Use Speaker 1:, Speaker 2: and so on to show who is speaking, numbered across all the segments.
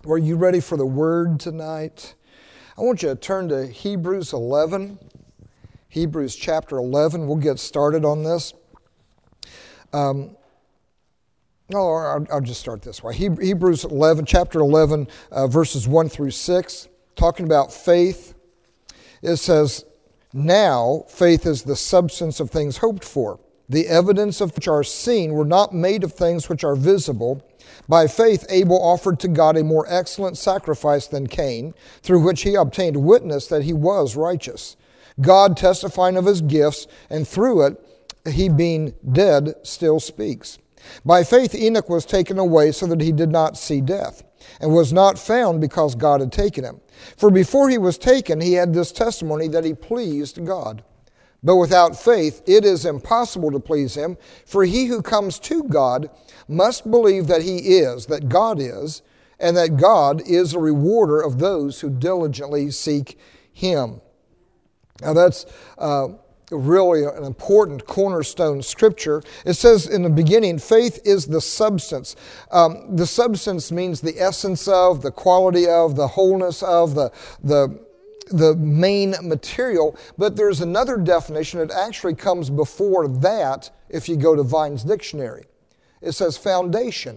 Speaker 1: Are you ready for the word tonight? I want you to turn to Hebrews 11. Hebrews chapter 11. We'll get started on this. I'll just start this way. Hebrews 11, chapter 11, verses 1 through 6, talking about faith. It says, "Now faith is the substance of things hoped for, the evidence of which are seen. Were not made of things which are visible. By faith Abel offered to God a more excellent sacrifice than Cain, through which he obtained witness that he was righteous, God testifying of his gifts, and through it he being dead still speaks. By faith Enoch was taken away so that he did not see death, and was not found because God had taken him. For before he was taken he had this testimony that he pleased God. But without faith it is impossible to please him, for he who comes to God must believe that he is, that God is, and that God is a rewarder of those who diligently seek him." Now that's really an important cornerstone scripture. It says in the beginning, faith is the substance. The substance means the essence of, the quality of, the wholeness of, the main material. But there's another definition that actually comes before that if you go to Vine's dictionary. It says foundation.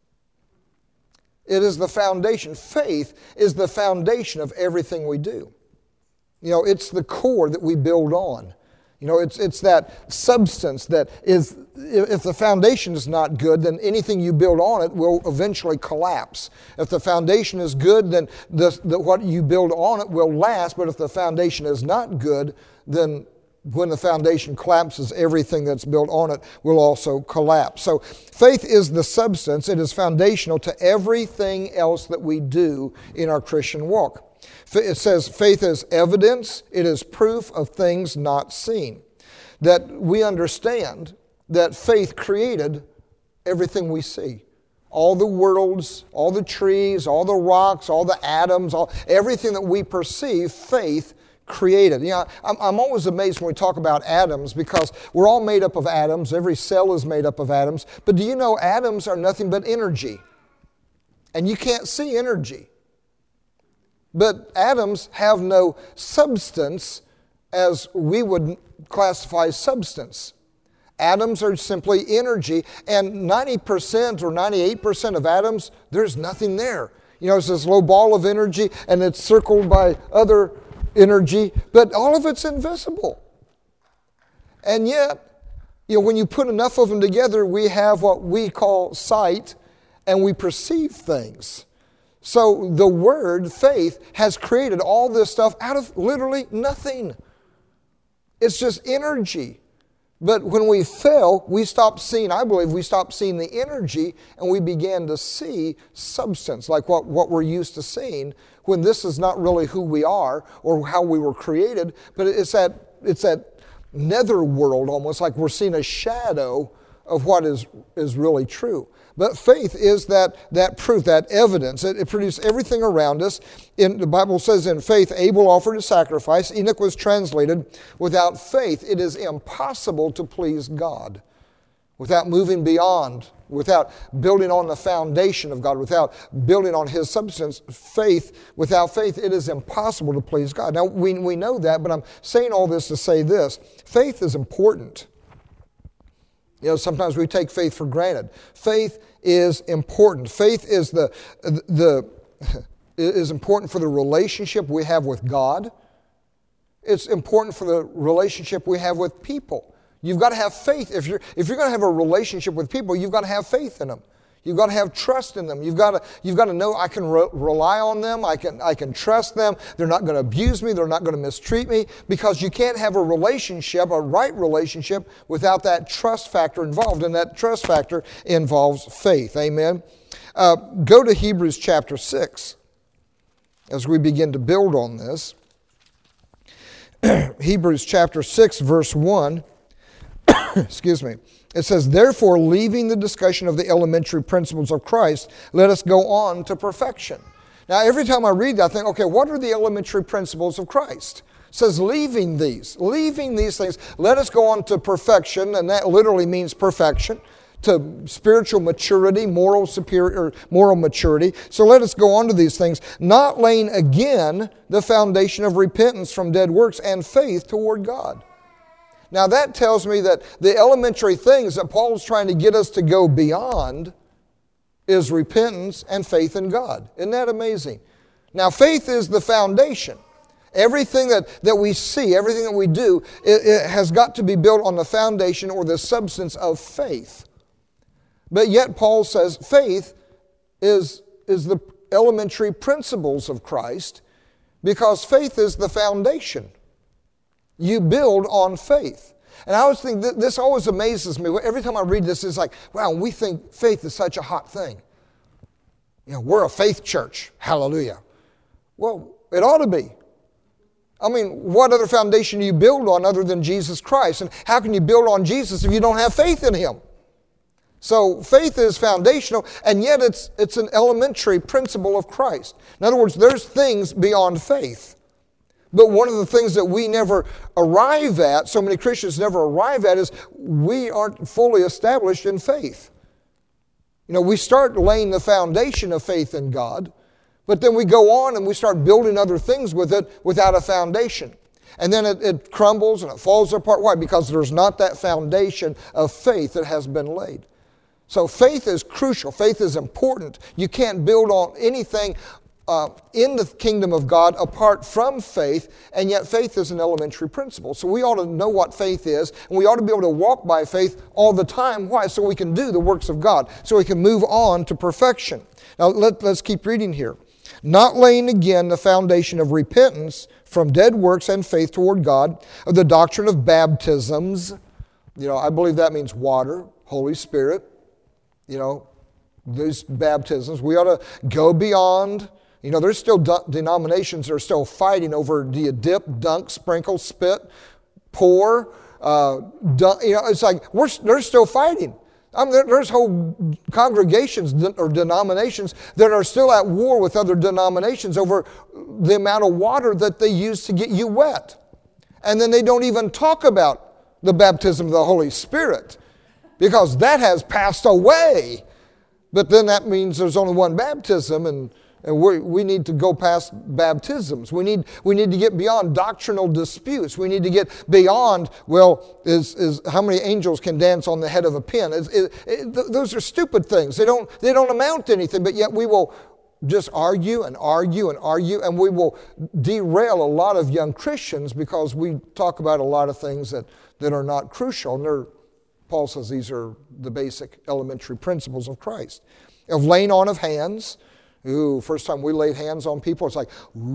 Speaker 1: It is the foundation. Faith is the foundation of everything we do. You know, it's the core that we build on. You know, it's that substance that is, if the foundation is not good, then anything you build on it will eventually collapse. If the foundation is good, then what you build on it will last. But if the foundation is not good, then when the foundation collapses, everything that's built on it will also collapse. So faith is the substance. It is foundational to everything else that we do in our Christian walk. It says faith is evidence. It is proof of things not seen. That we understand that faith created everything we see. All the worlds, all the trees, all the rocks, all the atoms, everything that we perceive, faith created. You know, I'm always amazed when we talk about atoms because we're all made up of atoms. Every cell is made up of atoms. But do you know atoms are nothing but energy? And you can't see energy. But atoms have no substance as we would classify substance. Atoms are simply energy, and 90% or 98% of atoms, there's nothing there. You know, it's this low ball of energy, and it's circled by other energy, but all of it's invisible. And yet, you know, when you put enough of them together, we have what we call sight, and we perceive things. So the word faith has created all this stuff out of literally nothing. It's just energy. But when we fell, we stopped seeing, I believe we stopped seeing the energy and we began to see substance, like what we're used to seeing, when this is not really who we are or how we were created, but it's that nether world, almost like we're seeing a shadow of what is really true. But faith is that proof, that evidence. It produced everything around us. The Bible says in faith, Abel offered a sacrifice. Enoch was translated, without faith, it is impossible to please God. Without moving beyond, without building on the foundation of God, without building on His substance, without faith, it is impossible to please God. Now, we know that, but I'm saying all this to say this. Faith is important. You know, sometimes we take faith for granted. Faith is important. Faith is is important for the relationship we have with God. It's important for the relationship we have with people. You've got to have faith. If you're going to have a relationship with people, you've got to have faith in them. You've got to have trust in them. You've got to know I can rely on them. I can trust them. They're not going to abuse me. They're not going to mistreat me, because you can't have a relationship, a right relationship, without that trust factor involved. And that trust factor involves faith. Amen. Go to Hebrews chapter 6 as we begin to build on this. Hebrews chapter 6, verse 1. Excuse me. It says, "Therefore, leaving the discussion of the elementary principles of Christ, let us go on to perfection." Now, every time I read that, I think, okay, what are the elementary principles of Christ? It says, leaving these things, let us go on to perfection, and that literally means perfection, to spiritual maturity, moral maturity. So let us go on to these things. Not laying again the foundation of repentance from dead works and faith toward God. Now that tells me that the elementary things that Paul's trying to get us to go beyond is repentance and faith in God. Isn't that amazing? Now faith is the foundation. Everything that we see, everything that we do, it has got to be built on the foundation or the substance of faith. But yet Paul says faith is the elementary principles of Christ, because faith is the foundation. You build on faith. And I always think this always amazes me. Every time I read this, it's like, wow, we think faith is such a hot thing. You know, we're a faith church. Hallelujah. Well, it ought to be. I mean, what other foundation do you build on other than Jesus Christ? And how can you build on Jesus if you don't have faith in Him? So faith is foundational, and yet it's an elementary principle of Christ. In other words, there's things beyond faith. But one of the things that we never arrive at, so many Christians never arrive at, is we aren't fully established in faith. You know, we start laying the foundation of faith in God, but then we go on and we start building other things with it without a foundation. And then it crumbles and it falls apart. Why? Because there's not that foundation of faith that has been laid. So faith is crucial. Faith is important. You can't build on anything in the kingdom of God apart from faith, and yet faith is an elementary principle. So we ought to know what faith is, and we ought to be able to walk by faith all the time. Why? So we can do the works of God, so we can move on to perfection. Now let's keep reading here. Not laying again the foundation of repentance from dead works and faith toward God, of the doctrine of baptisms. You know, I believe that means water, Holy Spirit. You know, these baptisms. We ought to go beyond. You know, there's still denominations that are still fighting over, do you dip, dunk, sprinkle, spit, pour? It's like they're still fighting. I mean, there's whole congregations or denominations that are still at war with other denominations over the amount of water that they use to get you wet. And then they don't even talk about the baptism of the Holy Spirit, because that has passed away. But then that means there's only one baptism, and we need to go past baptisms. We need to get beyond doctrinal disputes. We need to get beyond, well, is how many angels can dance on the head of a pin? Those are stupid things. They don't amount to anything, but yet we will just argue and argue and argue, and we will derail a lot of young Christians because we talk about a lot of things that are not crucial. And Paul says these are the basic elementary principles of Christ. Of laying on of hands. Ooh, first time we laid hands on people, it's like,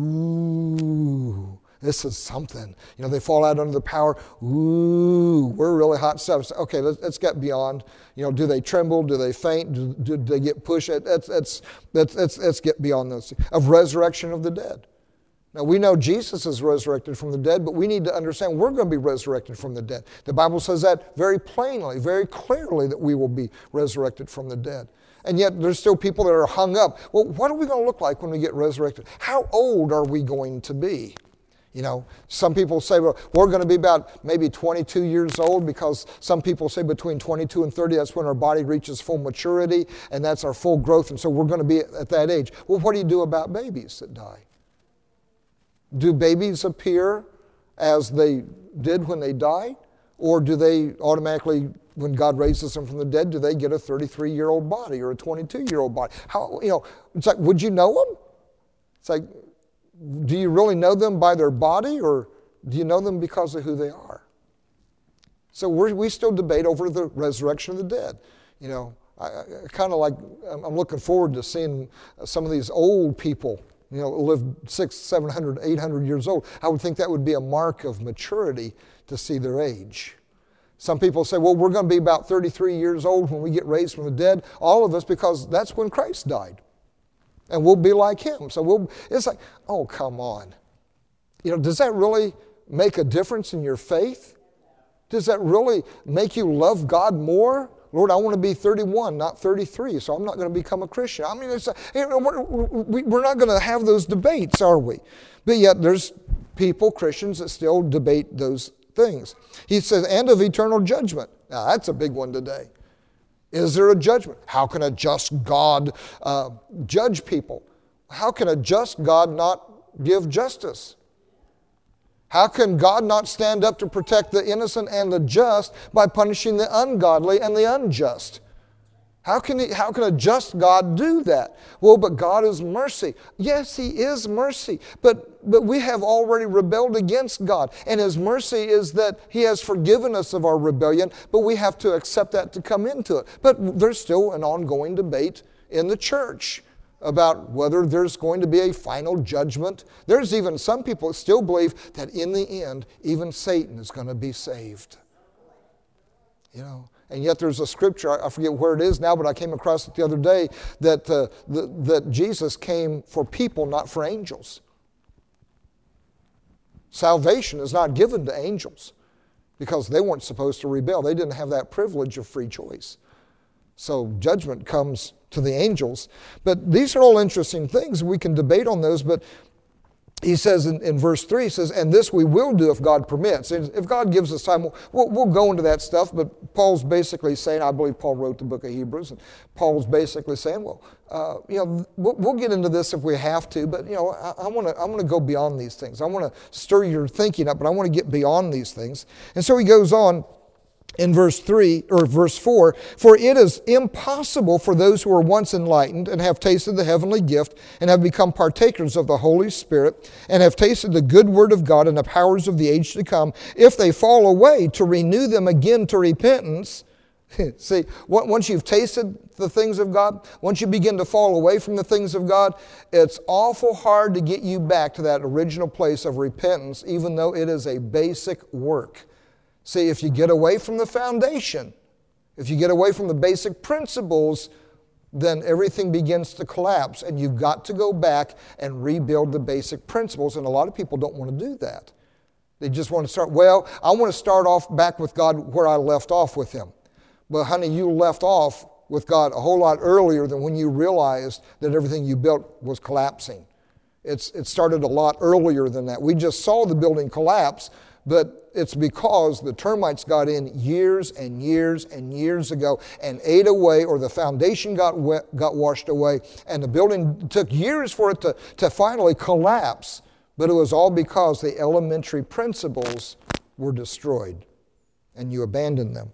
Speaker 1: ooh, this is something. You know, they fall out under the power. Ooh, we're really hot stuff. Okay, let's get beyond. You know, do they tremble? Do they faint? Do they get pushed? Let's get beyond those. Of resurrection of the dead. Now, we know Jesus is resurrected from the dead, but we need to understand we're going to be resurrected from the dead. The Bible says that very plainly, very clearly, that we will be resurrected from the dead. And yet there's still people that are hung up. Well, what are we going to look like when we get resurrected? How old are we going to be? You know, some people say, well, we're going to be about maybe 22 years old, because some people say between 22 and 30, that's when our body reaches full maturity, and that's our full growth, and so we're going to be at that age. Well, what do you do about babies that die? Do babies appear as they did when they died? Or do they automatically, when God raises them from the dead, do they get a 33-year-old body or a 22-year-old body? How, you know, it's like, would you know them? It's like, do you really know them by their body, or do you know them because of who they are? So we still debate over the resurrection of the dead. You know, I kind of like, I'm looking forward to seeing some of these old people, you know, live 600, 700, 800 years old. I would think that would be a mark of maturity to see their age. Some people say, well, we're going to be about 33 years old when we get raised from the dead, all of us, because that's when Christ died. And we'll be like Him. So it's like, oh, come on. You know, does that really make a difference in your faith? Does that really make you love God more? Lord, I want to be 31, not 33, so I'm not going to become a Christian. I mean, we're not going to have those debates, are we? But yet there's people, Christians, that still debate those things. He says, and of eternal judgment. Now, that's a big one today. Is there a judgment? How can a just God judge people? How can a just God not give justice? How can God not stand up to protect the innocent and the just by punishing the ungodly and the unjust? How can a just God do that? Well, but God is mercy. Yes, He is mercy, but we have already rebelled against God. And His mercy is that He has forgiven us of our rebellion, but we have to accept that to come into it. But there's still an ongoing debate in the church about whether there's going to be a final judgment. There's even some people that still believe that in the end, even Satan is going to be saved. You know. And yet there's a scripture, I forget where it is now, but I came across it the other day, that Jesus came for people, not for angels. Salvation is not given to angels because they weren't supposed to rebel. They didn't have that privilege of free choice. So judgment comes to the angels. But these are all interesting things. We can debate on those, but he says in verse 3, he says, and this we will do if God permits. And if God gives us time, we'll go into that stuff, but Paul's basically saying, I believe Paul wrote the book of Hebrews, and Paul's basically saying, we'll get into this if we have to, but I want to go beyond these things. I want to stir your thinking up, but I want to get beyond these things. And so he goes on in verse 3 or verse 4, for it is impossible for those who are once enlightened and have tasted the heavenly gift and have become partakers of the Holy Spirit and have tasted the good word of God and the powers of the age to come, if they fall away, to renew them again to repentance. See, once you've tasted the things of God, once you begin to fall away from the things of God, it's awful hard to get you back to that original place of repentance, even though it is a basic work. See, if you get away from the foundation, if you get away from the basic principles, then everything begins to collapse, and you've got to go back and rebuild the basic principles, and a lot of people don't want to do that. They just want to start, I want to start off back with God where I left off with Him. But honey, you left off with God a whole lot earlier than when you realized that everything you built was collapsing. It started a lot earlier than that. We just saw the building collapse, but it's because the termites got in years and years and years ago and ate away, or the foundation got washed away, and the building took years for it to finally collapse. But it was all because the elementary principles were destroyed and you abandoned them.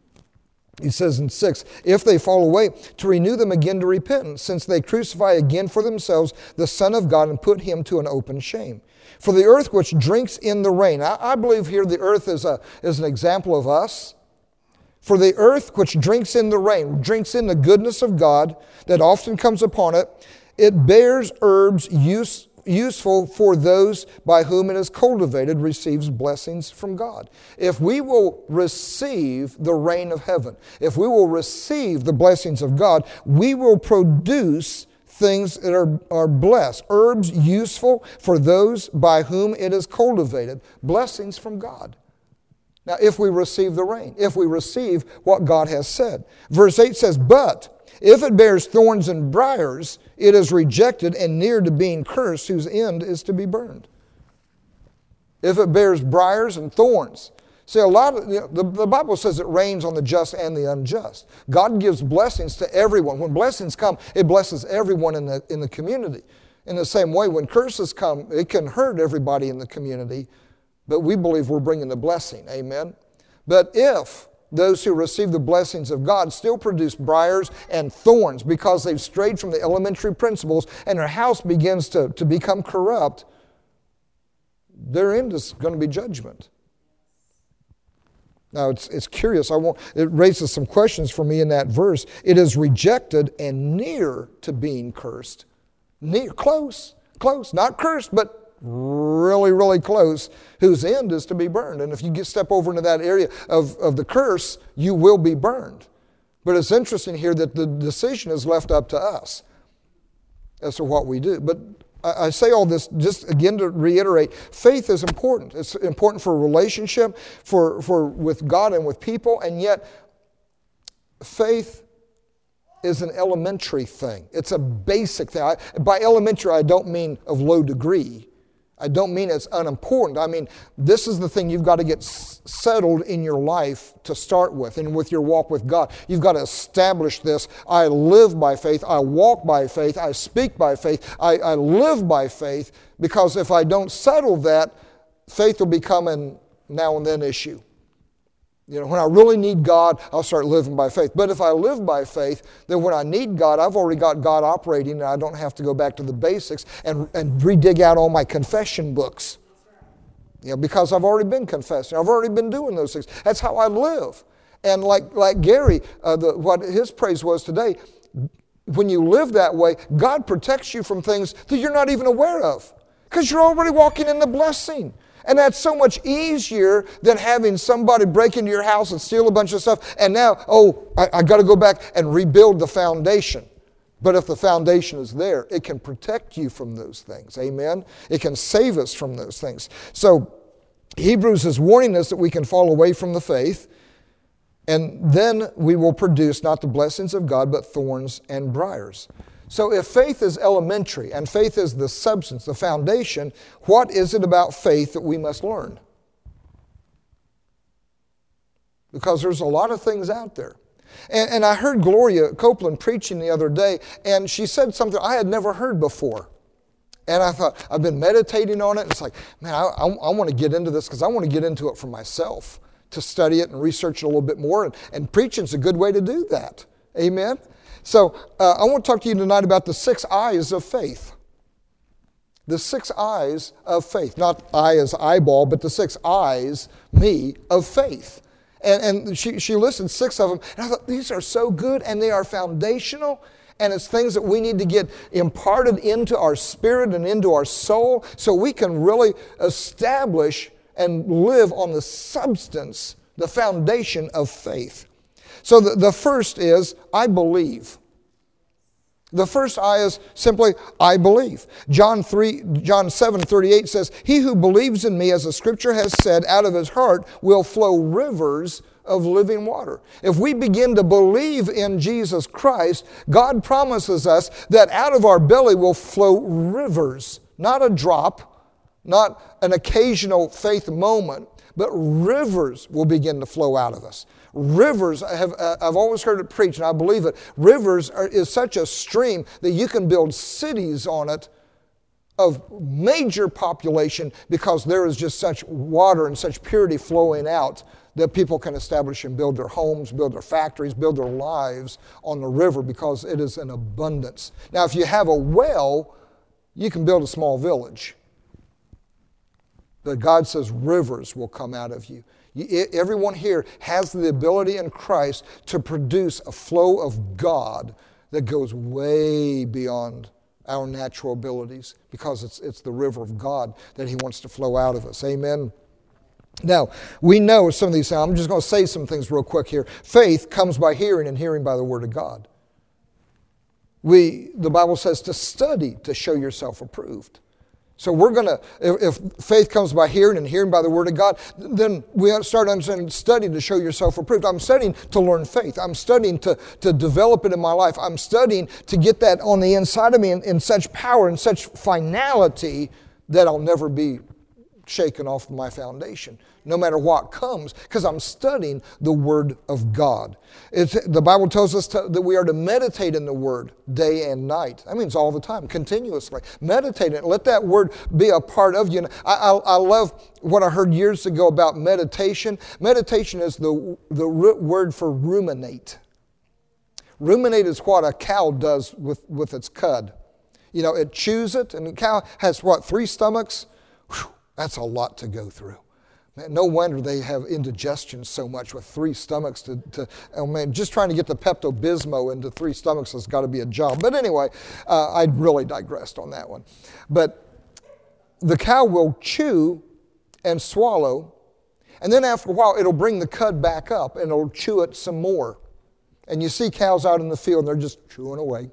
Speaker 1: He says in 6, if they fall away, to renew them again to repentance, since they crucify again for themselves the Son of God and put Him to an open shame. For the earth which drinks in the rain, I believe here the earth is an example of us. For the earth which drinks in the rain, drinks in the goodness of God that often comes upon it, it bears herbs useful for those by whom it is cultivated, receives blessings from God. If we will receive the rain of heaven, if we will receive the blessings of God, we will produce things that are blessed, herbs useful for those by whom it is cultivated, blessings from God. Now, if we receive the rain, if we receive what God has said. Verse 8 says, but if it bears thorns and briars, it is rejected and near to being cursed, whose end is to be burned. If it bears briars and thorns. See, the Bible says it rains on the just and the unjust. God gives blessings to everyone. When blessings come, it blesses everyone in the community. In the same way, when curses come, it can hurt everybody in the community, but we believe we're bringing the blessing. Amen? But if those who receive the blessings of God still produce briars and thorns because they've strayed from the elementary principles and their house begins to become corrupt, their end is going to be judgment. Now, it's curious. It raises some questions for me in that verse. It is rejected and near to being cursed. Near, close, not cursed, but really, really close, whose end is to be burned. And if you step over into that area of the curse, you will be burned. But it's interesting here that the decision is left up to us as to what we do. But I say all this just again to reiterate, faith is important. It's important for a relationship, for with God and with people, and yet faith is an elementary thing. It's a basic thing. By elementary, I don't mean of low degree. I don't mean it's unimportant. I mean, this is the thing you've got to get settled in your life to start with, and with your walk with God. You've got to establish this. I live by faith. I walk by faith. I speak by faith. I live by faith, because if I don't settle that, faith will become a now and then issue. When I really need God, I'll start living by faith. But if I live by faith, then when I need God, I've already got God operating, and I don't have to go back to the basics and re-dig out all my confession books. Because I've already been confessing. I've already been doing those things. That's how I live. And like Gary, what his praise was today, when you live that way, God protects you from things that you're not even aware of, because you're already walking in the blessing. And that's so much easier than having somebody break into your house and steal a bunch of stuff. And now, I got to go back and rebuild the foundation. But if the foundation is there, it can protect you from those things. Amen? It can save us from those things. So Hebrews is warning us that we can fall away from the faith, and then we will produce not the blessings of God, but thorns and briars. So if faith is elementary and faith is the substance, the foundation, what is it about faith that we must learn? Because there's a lot of things out there. And I heard Gloria Copeland preaching the other day, and she said something I had never heard before. And I thought, I've been meditating on it, and it's like, man, I want to get into this, because I want to get into it for myself, to study it and research it a little bit more, and preaching's a good way to do that. Amen? So I want to talk to you tonight about the 6 eyes of faith. The 6 eyes of faith. Not eye as eyeball, but the 6 eyes, me, of faith. And she listed 6 of them. And I thought, these are so good, and they are foundational. And it's things that we need to get imparted into our spirit and into our soul, so we can really establish and live on the substance, the foundation of faith. So the first is, I believe. The first I is simply, I believe. John 7:38 says, he who believes in me, as the scripture has said, out of his heart will flow rivers of living water. If we begin to believe in Jesus Christ, God promises us that out of our belly will flow rivers, not a drop, not an occasional faith moment, but rivers will begin to flow out of us. Rivers, I've always heard it preached, and I believe it. Rivers is such a stream that you can build cities on it of major population, because there is just such water and such purity flowing out that people can establish and build their homes, build their factories, build their lives on the river, because it is an abundance. Now, if you have a well, you can build a small village. But God says rivers will come out of you. Everyone here has the ability in Christ to produce a flow of God that goes way beyond our natural abilities, because it's the river of God that He wants to flow out of us. Amen. Now, we know some of these things. I'm just going to say some things real quick here. Faith comes by hearing, and hearing by the Word of God. The Bible says to study to show yourself approved. So we're going to, if faith comes by hearing and hearing by the Word of God, then we start understanding, study to show yourself approved. I'm studying to learn faith. I'm studying to develop it in my life. I'm studying to get that on the inside of me in such power and such finality that I'll never be shaken off my foundation, no matter what comes, because I'm studying the Word of God. The Bible tells us that we are to meditate in the Word day and night. That means all the time, continuously. Meditate it. Let that Word be a part of you. I love what I heard years ago about meditation. Meditation is the root word for ruminate. Ruminate is what a cow does with its cud. You know, it chews it, and the cow has, 3 stomachs? Whew. That's a lot to go through. Man, no wonder they have indigestion so much with 3 stomachs just trying to get the Pepto-Bismol into 3 stomachs has got to be a job. But anyway, I really digressed on that one. But the cow will chew and swallow, and then after a while it'll bring the cud back up and it'll chew it some more. And you see cows out in the field and they're just chewing away.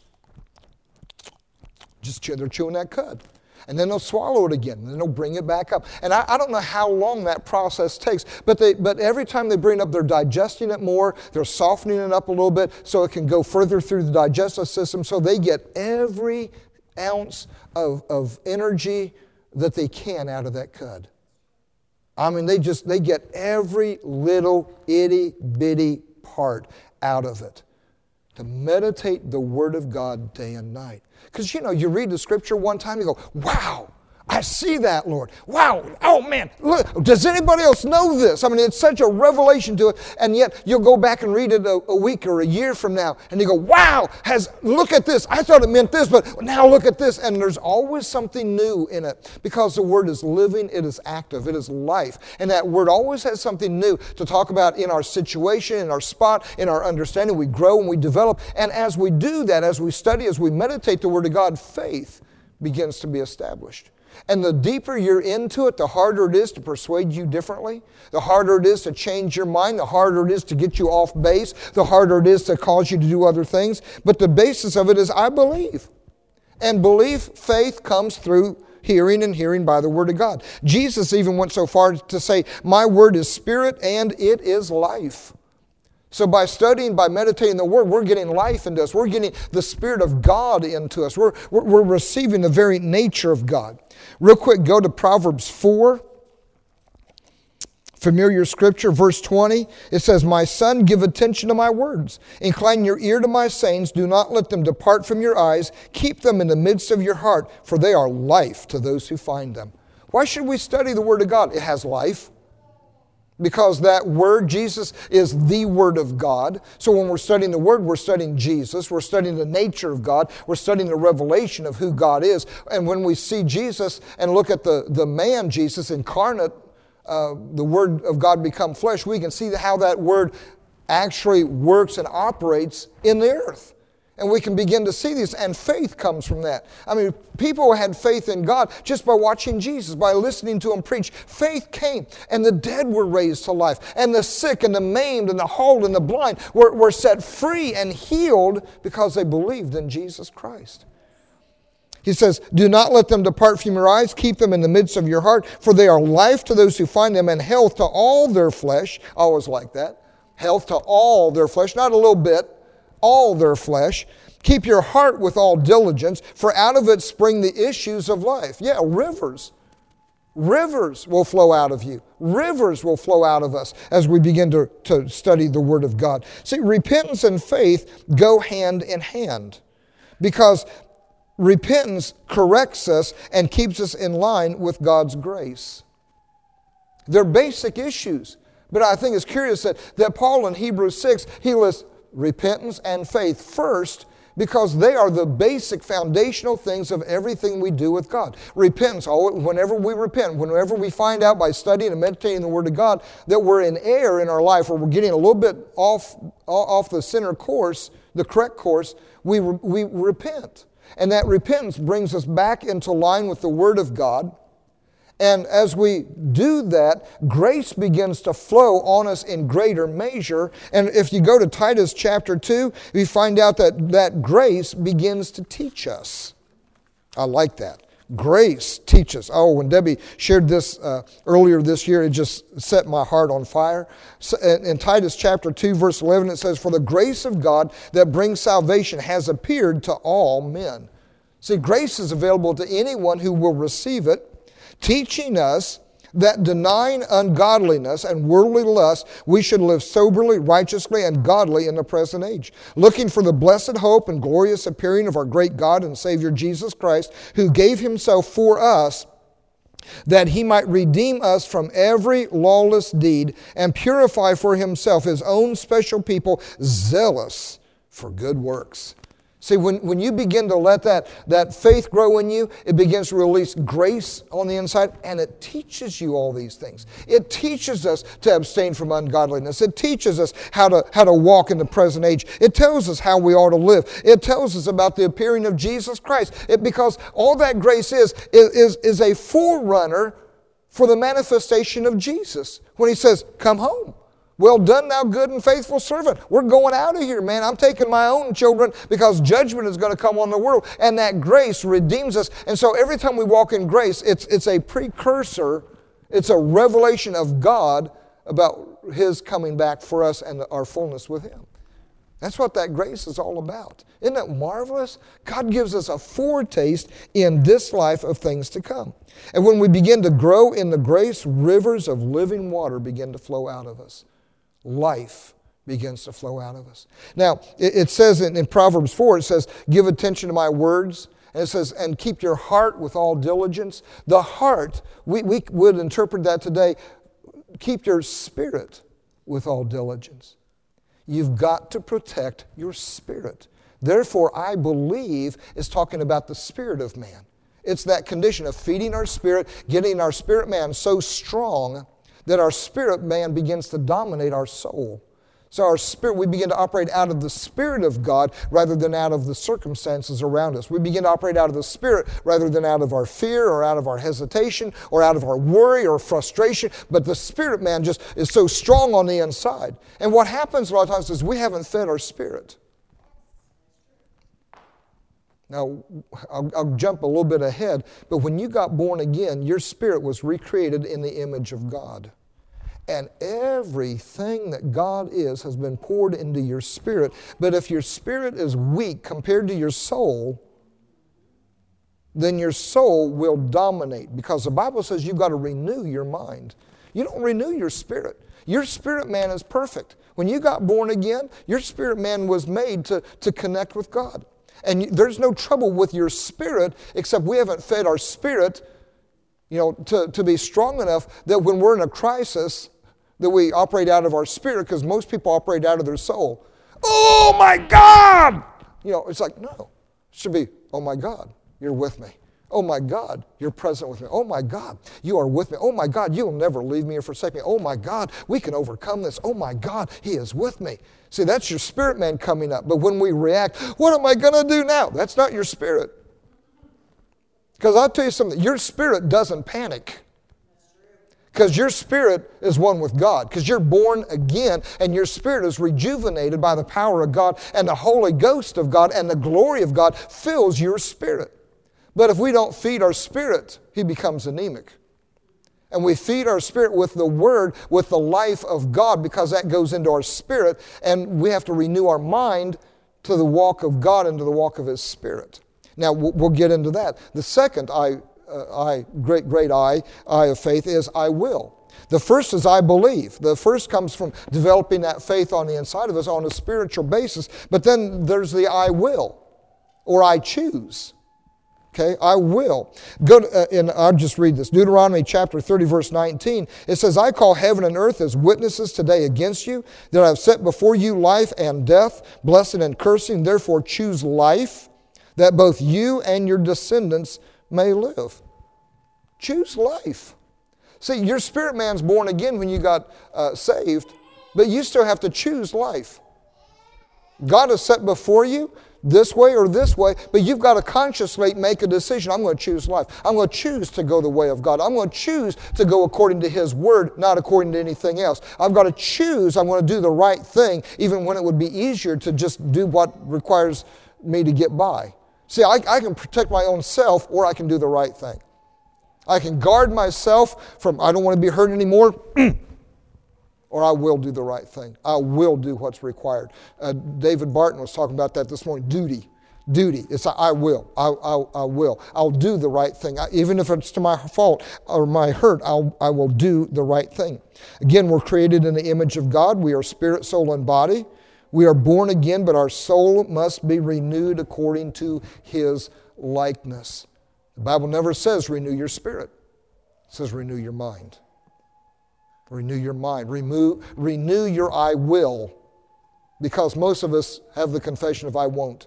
Speaker 1: They're chewing that cud. And then they'll swallow it again, and then they'll bring it back up. And I don't know how long that process takes, but every time they bring it up, they're digesting it more, they're softening it up a little bit so it can go further through the digestive system, so they get every ounce of energy that they can out of that cud. I mean, they get every little itty bitty part out of it. To meditate the Word of God day and night. Because, you read the Scripture one time, you go, wow, I see that, Lord. Wow, oh man, look, does anybody else know this? I mean, it's such a revelation to it, and yet you'll go back and read it a week or a year from now, and you go, wow, look at this. I thought it meant this, but now look at this. And there's always something new in it, because the Word is living, it is active, it is life. And that Word always has something new to talk about in our situation, in our spot, in our understanding. We grow and we develop. And as we do that, as we study, as we meditate the Word of God, faith begins to be established. And the deeper you're into it, the harder it is to persuade you differently. The harder it is to change your mind. The harder it is to get you off base. The harder it is to cause you to do other things. But the basis of it is, I believe. And belief, faith, comes through hearing, and hearing by the Word of God. Jesus even went so far to say, my Word is spirit and it is life. So by studying, by meditating the Word, we're getting life into us. We're getting the Spirit of God into us. We're receiving the very nature of God. Real quick, go to Proverbs 4. Familiar scripture, verse 20. It says, my son, give attention to my words. Incline your ear to my sayings. Do not let them depart from your eyes. Keep them in the midst of your heart, for they are life to those who find them. Why should we study the Word of God? It has life. Because that Word, Jesus, is the Word of God. So when we're studying the Word, we're studying Jesus. We're studying the nature of God. We're studying the revelation of who God is. And when we see Jesus and look at the man Jesus incarnate, the Word of God become flesh, we can see how that Word actually works and operates in the earth. And we can begin to see this, and faith comes from that. I mean, people had faith in God just by watching Jesus, by listening to Him preach. Faith came, and the dead were raised to life, and the sick and the maimed and the halt and the blind were set free and healed because they believed in Jesus Christ. He says, do not let them depart from your eyes. Keep them in the midst of your heart, for they are life to those who find them and health to all their flesh. I always like that. Health to all their flesh, not a little bit. All their flesh. Keep your heart with all diligence, for out of it spring the issues of life. Yeah, rivers. Rivers will flow out of you. Rivers will flow out of us as we begin to study the Word of God. See, repentance and faith go hand in hand, because repentance corrects us and keeps us in line with God's grace. They're basic issues, but I think it's curious that Paul in Hebrews 6, he lists repentance and faith first, because they are the basic foundational things of everything we do with God. Repentance, whenever we repent, whenever we find out by studying and meditating the Word of God that we're in error in our life, or we're getting a little bit off the center course, the correct course, we repent. And that repentance brings us back into line with the Word of God. And as we do that, grace begins to flow on us in greater measure. And if you go to Titus chapter 2, we find out that grace begins to teach us. I like that. Grace teaches. Oh, when Debbie shared this earlier this year, it just set my heart on fire. So, in Titus chapter 2, verse 11, it says, for the grace of God that brings salvation has appeared to all men. See, grace is available to anyone who will receive it, teaching us that denying ungodliness and worldly lust, we should live soberly, righteously, and godly in the present age, looking for the blessed hope and glorious appearing of our great God and Savior Jesus Christ, who gave Himself for us, that He might redeem us from every lawless deed and purify for Himself His own special people, zealous for good works. See, when you begin to let that faith grow in you, it begins to release grace on the inside, and it teaches you all these things. It teaches us to abstain from ungodliness. It teaches us how to walk in the present age. It tells us how we ought to live. It tells us about the appearing of Jesus Christ. Because all that grace is a forerunner for the manifestation of Jesus. When He says, come home. Well done, thou good and faithful servant. We're going out of here, man. I'm taking my own children, because judgment is going to come on the world. And that grace redeems us. And so every time we walk in grace, it's a precursor. It's a revelation of God about His coming back for us and our fullness with Him. That's what that grace is all about. Isn't that marvelous? God gives us a foretaste in this life of things to come. And when we begin to grow in the grace, rivers of living water begin to flow out of us. Life begins to flow out of us. Now, it says in Proverbs 4, it says, give attention to my words. And it says, and keep your heart with all diligence. The heart, we would interpret that today, keep your spirit with all diligence. You've got to protect your spirit. Therefore, I believe is talking about the spirit of man. It's that condition of feeding our spirit, getting our spirit man so strong that our spirit man begins to dominate our soul. So our spirit, we begin to operate out of the Spirit of God rather than out of the circumstances around us. We begin to operate out of the Spirit rather than out of our fear or out of our hesitation or out of our worry or frustration. But the Spirit man just is so strong on the inside. And what happens a lot of times is we haven't fed our spirit. Now, I'll jump a little bit ahead, but when you got born again, your spirit was recreated in the image of God. And everything that God is has been poured into your spirit. But if your spirit is weak compared to your soul, then your soul will dominate. Because the Bible says you've got to renew your mind. You don't renew your spirit. Your spirit man is perfect. When you got born again, your spirit man was made to connect with God. And there's no trouble with your spirit, except we haven't fed our spirit, to be strong enough that when we're in a crisis, that we operate out of our spirit, because most people operate out of their soul. Oh my God! It's like, no. It should be, oh my God, you're with me. Oh my God, you're present with me. Oh my God, you are with me. Oh my God, you will never leave me or forsake me. Oh my God, we can overcome this. Oh my God, He is with me. See, that's your spirit man coming up. But when we react, what am I going to do now? That's not your spirit. Because I'll tell you something, your spirit doesn't panic. Because your spirit is one with God. Because you're born again and your spirit is rejuvenated by the power of God, and the Holy Ghost of God and the glory of God fills your spirit. But if we don't feed our spirit, he becomes anemic. And we feed our spirit with the Word, with the life of God, because that goes into our spirit, and we have to renew our mind to the walk of God and to the walk of His Spirit. Now, we'll get into that. The second great I of faith is I will. The first is I believe. The first comes from developing that faith on the inside of us on a spiritual basis. But then there's the I will, or I choose. Okay, I will. I'll just read this. Deuteronomy chapter 30, verse 19. It says, I call heaven and earth as witnesses today against you, that I have set before you life and death, blessing and cursing. Therefore choose life, that both you and your descendants may live. Choose life. See, your spirit man's born again when you got saved, but you still have to choose life. God has set before you this way or this way, but you've got to consciously make a decision. I'm going to choose life. I'm going to choose to go the way of God. I'm going to choose to go according to His Word, not according to anything else. I've got to choose I'm going to do the right thing, even when it would be easier to just do what requires me to get by. See, I can protect my own self, or I can do the right thing. I can guard myself from, I don't want to be hurt anymore, or I will do the right thing. I will do what's required. David Barton was talking about that this morning. Duty. It's I will. I will. I'll do the right thing. Even if it's to my fault or my hurt, I will do the right thing. Again, we're created in the image of God. We are spirit, soul, and body. We are born again, but our soul must be renewed according to His likeness. The Bible never says renew your spirit. It says renew your mind. Renew your mind. Renew your I will. Because most of us have the confession of I won't.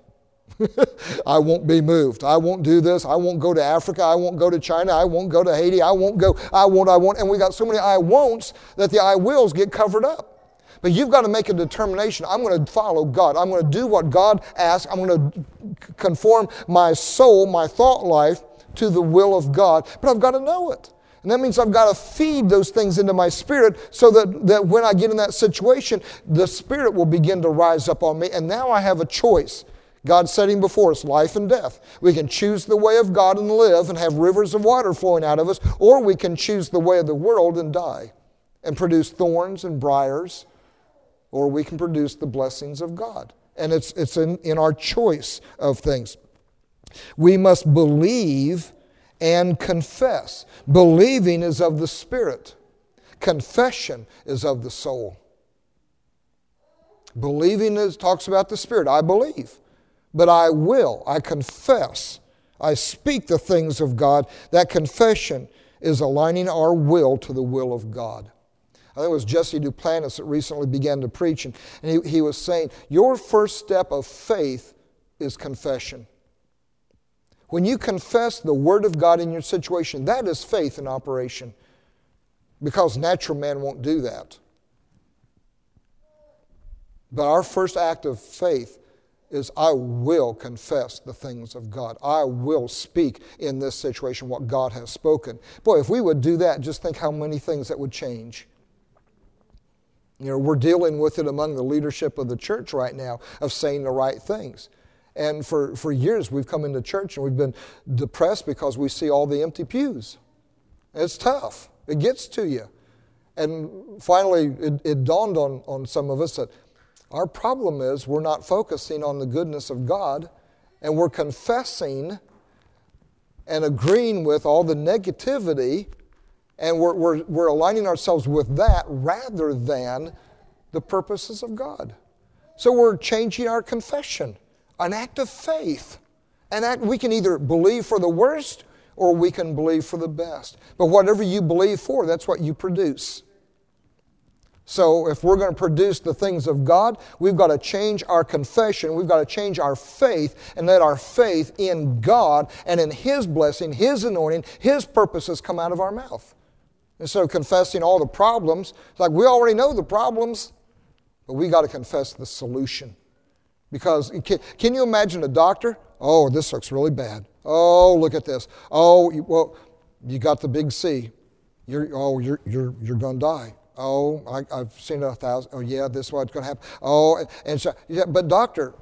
Speaker 1: I won't be moved. I won't do this. I won't go to Africa. I won't go to China. I won't go to Haiti. I won't go. I won't. And we got so many I won'ts that the I wills get covered up. But you've got to make a determination. I'm going to follow God. I'm going to do what God asks. I'm going to conform my soul, my thought life to the will of God. But I've got to know it. And that means I've got to feed those things into my spirit so that when I get in that situation, the Spirit will begin to rise up on me. And now I have a choice. God's setting before us life and death. We can choose the way of God and live and have rivers of water flowing out of us, or we can choose the way of the world and die and produce thorns and briars, or we can produce the blessings of God and it's in our choice of things. We must believe and confess. Believing is of the Spirit. Confession is of the soul. Believing talks about the Spirit. I believe, but I will. I confess. I speak the things of God. That confession is aligning our will to the will of God. I think it was Jesse Duplantis that recently began to preach, and he was saying, your first step of faith is confession. When you confess the Word of God in your situation, that is faith in operation, because natural man won't do that. But our first act of faith is I will confess the things of God. I will speak in this situation what God has spoken. Boy, if we would do that, just think how many things that would change. You know, we're dealing with it among the leadership of the church right now of saying the right things. And for years we've come into church and we've been depressed because we see all the empty pews. It's tough. It gets to you. And finally it dawned on some of us that our problem is we're not focusing on the goodness of God, and we're confessing and agreeing with all the negativity, and we're aligning ourselves with that rather than the purposes of God. So we're changing our confession, an act of faith. We can either believe for the worst or we can believe for the best. But whatever you believe for, that's what you produce. So if we're going to produce the things of God, we've got to change our confession. We've got to change our faith and let our faith in God and in His blessing, His anointing, His purposes come out of our mouth. Instead of confessing all the problems, it's like we already know the problems, but we got to confess the solution. Because can you imagine a doctor? Oh, this looks really bad. Oh, look at this. Oh, well, you got the big C. You're going to die. Oh, I've seen 1,000. Oh, yeah, this is what's going to happen. Oh, and so, yeah, but doctor,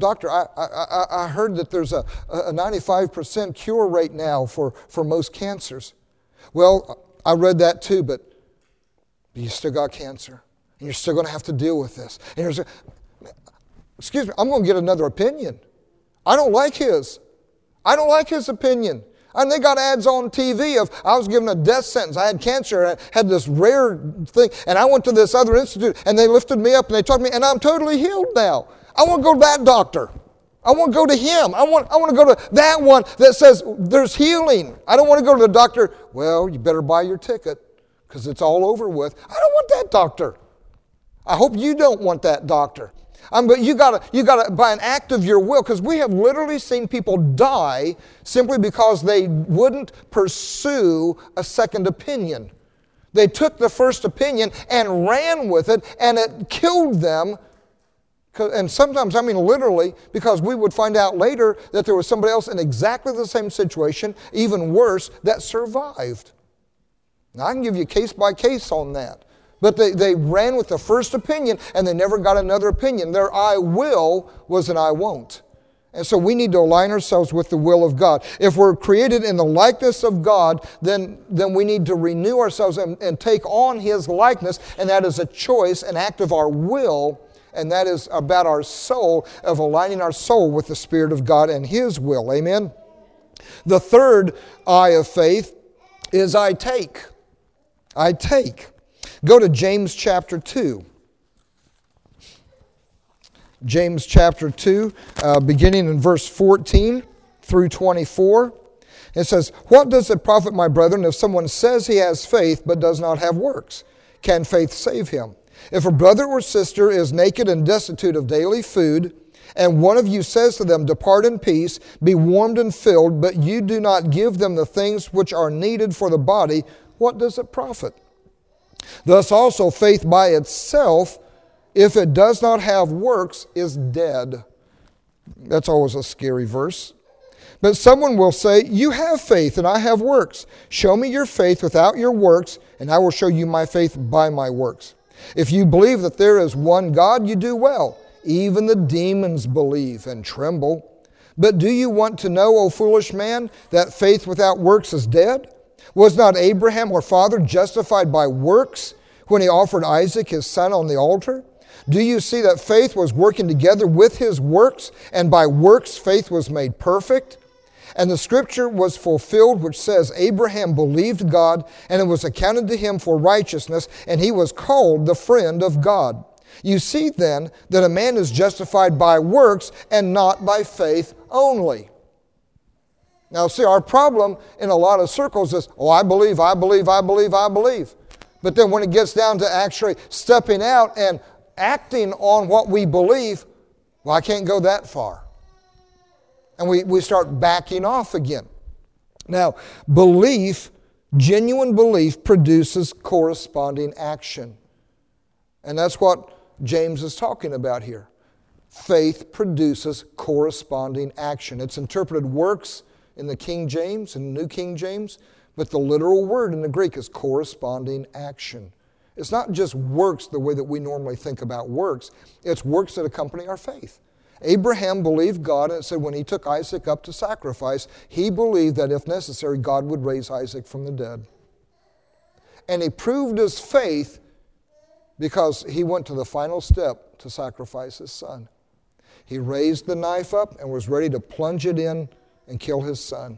Speaker 1: I heard that there's a 95% cure rate now for most cancers. Well, I read that too, but you still got cancer, and you're still going to have to deal with this. And excuse me, I'm going to get another opinion. I don't like his opinion. And they got ads on TV of I was given a death sentence. I had cancer. I had this rare thing. And I went to this other institute and they lifted me up and they taught me and I'm totally healed now. I want to go to that doctor. I want to go to him. I want to go to that one that says there's healing. I don't want to go to the doctor. Well, you better buy your ticket because it's all over with. I don't want that doctor. I hope you don't want that doctor. But you gotta by an act of your will, because we have literally seen people die simply because they wouldn't pursue a second opinion. They took the first opinion and ran with it, and it killed them. And sometimes, I mean literally, because we would find out later that there was somebody else in exactly the same situation, even worse, that survived. Now, I can give you case by case on that. But they ran with the first opinion and they never got another opinion. Their I will was an I won't. And so we need to align ourselves with the will of God. If we're created in the likeness of God, then we need to renew ourselves and take on His likeness. And that is a choice, an act of our will. And that is about our soul, of aligning our soul with the Spirit of God and His will. Amen? The third I of faith is I take. I take. Go to James chapter 2. James chapter 2, beginning in verse 14 through 24. It says, "What does it profit, my brethren, if someone says he has faith but does not have works? Can faith save him? If a brother or sister is naked and destitute of daily food, and one of you says to them, 'Depart in peace, be warmed and filled,' but you do not give them the things which are needed for the body, what does it profit? Thus also faith by itself, if it does not have works, is dead." That's always a scary verse. "But someone will say, 'You have faith and I have works. Show me your faith without your works, and I will show you my faith by my works. If you believe that there is one God, you do well. Even the demons believe and tremble. But do you want to know, O foolish man, that faith without works is dead? Was not Abraham, our father, justified by works when he offered Isaac his son on the altar? Do you see that faith was working together with his works, and by works faith was made perfect? And the scripture was fulfilled, which says, Abraham believed God, and it was accounted to him for righteousness, and he was called the friend of God. You see then that a man is justified by works and not by faith only. Now see, our problem in a lot of circles is, I believe. But then when it gets down to actually stepping out and acting on what we believe, I can't go that far. And we start backing off again. Now, genuine belief produces corresponding action. And that's what James is talking about here. Faith produces corresponding action. It's interpreted works in the King James and New King James, but the literal word in the Greek is corresponding action. It's not just works the way that we normally think about works. It's works that accompany our faith. Abraham believed God, and it said when he took Isaac up to sacrifice, he believed that if necessary, God would raise Isaac from the dead. And he proved his faith because he went to the final step to sacrifice his son. He raised the knife up and was ready to plunge it in and kill his son.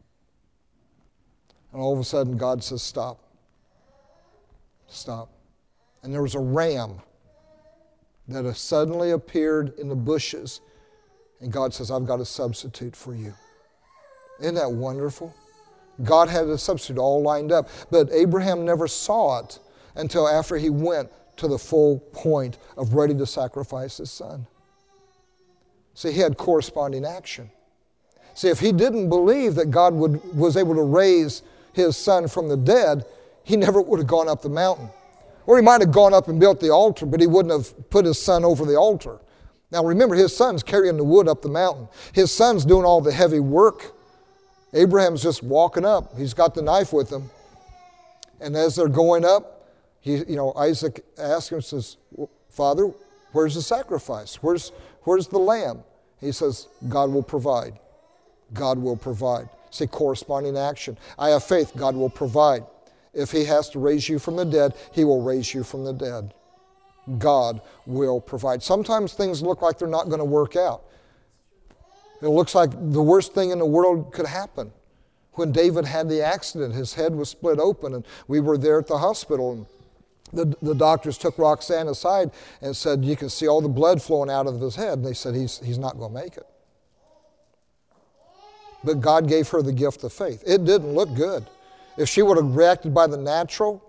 Speaker 1: And all of a sudden, God says, stop. Stop. And there was a ram that suddenly appeared in the bushes. And God says, I've got a substitute for you. Isn't that wonderful? God had a substitute all lined up. But Abraham never saw it until after he went to the full point of ready to sacrifice his son. See, he had corresponding action. See, if he didn't believe that God was able to raise his son from the dead, he never would have gone up the mountain. Or he might have gone up and built the altar, but he wouldn't have put his son over the altar. Now remember, his son's carrying the wood up the mountain. His son's doing all the heavy work. Abraham's just walking up. He's got the knife with him. And as they're going up, Isaac asks him, says, Father, where's the sacrifice? Where's the lamb? He says, God will provide. God will provide. See, corresponding action. I have faith, God will provide. If he has to raise you from the dead, he will raise you from the dead. God will provide. Sometimes things look like they're not going to work out. It looks like the worst thing in the world could happen. When David had the accident, his head was split open, and we were there at the hospital, and the doctors took Roxanne aside and said, you can see all the blood flowing out of his head. And they said, he's not going to make it. But God gave her the gift of faith. It didn't look good. If she would have reacted by the natural,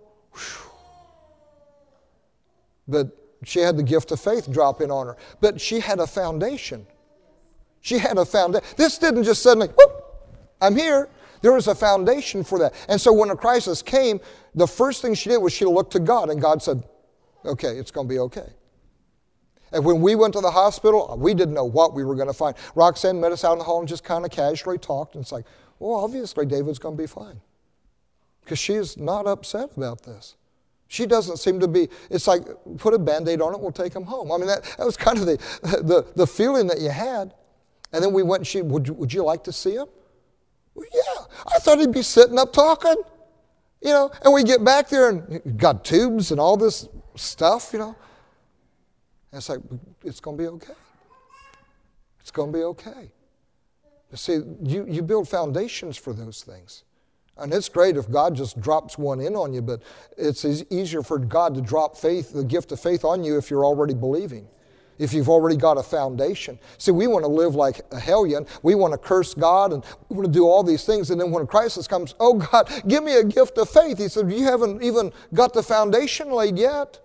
Speaker 1: but she had the gift of faith drop in on her. But she had a foundation. She had a foundation. This didn't just suddenly, whoop, I'm here. There was a foundation for that. And so when a crisis came, the first thing she did was she looked to God, and God said, okay, it's going to be okay. And when we went to the hospital, we didn't know what we were going to find. Roxanne met us out in the hall and just kind of casually talked, and it's like, well, obviously David's going to be fine. Because she's not upset about this. She doesn't seem to be, it's like, put a Band-Aid on it, we'll take him home. I mean, that was kind of the feeling that you had. And then we went and would you like to see him? Well, yeah, I thought he'd be sitting up talking. And we get back there and got tubes and all this stuff, And it's like, it's going to be okay. It's going to be okay. You see, you build foundations for those things. And it's great if God just drops one in on you, but it's easier for God to drop faith, the gift of faith on you if you're already believing, if you've already got a foundation. See, we want to live like a hellion. We want to curse God and we want to do all these things. And then when a crisis comes, oh God, give me a gift of faith. He said, you haven't even got the foundation laid yet.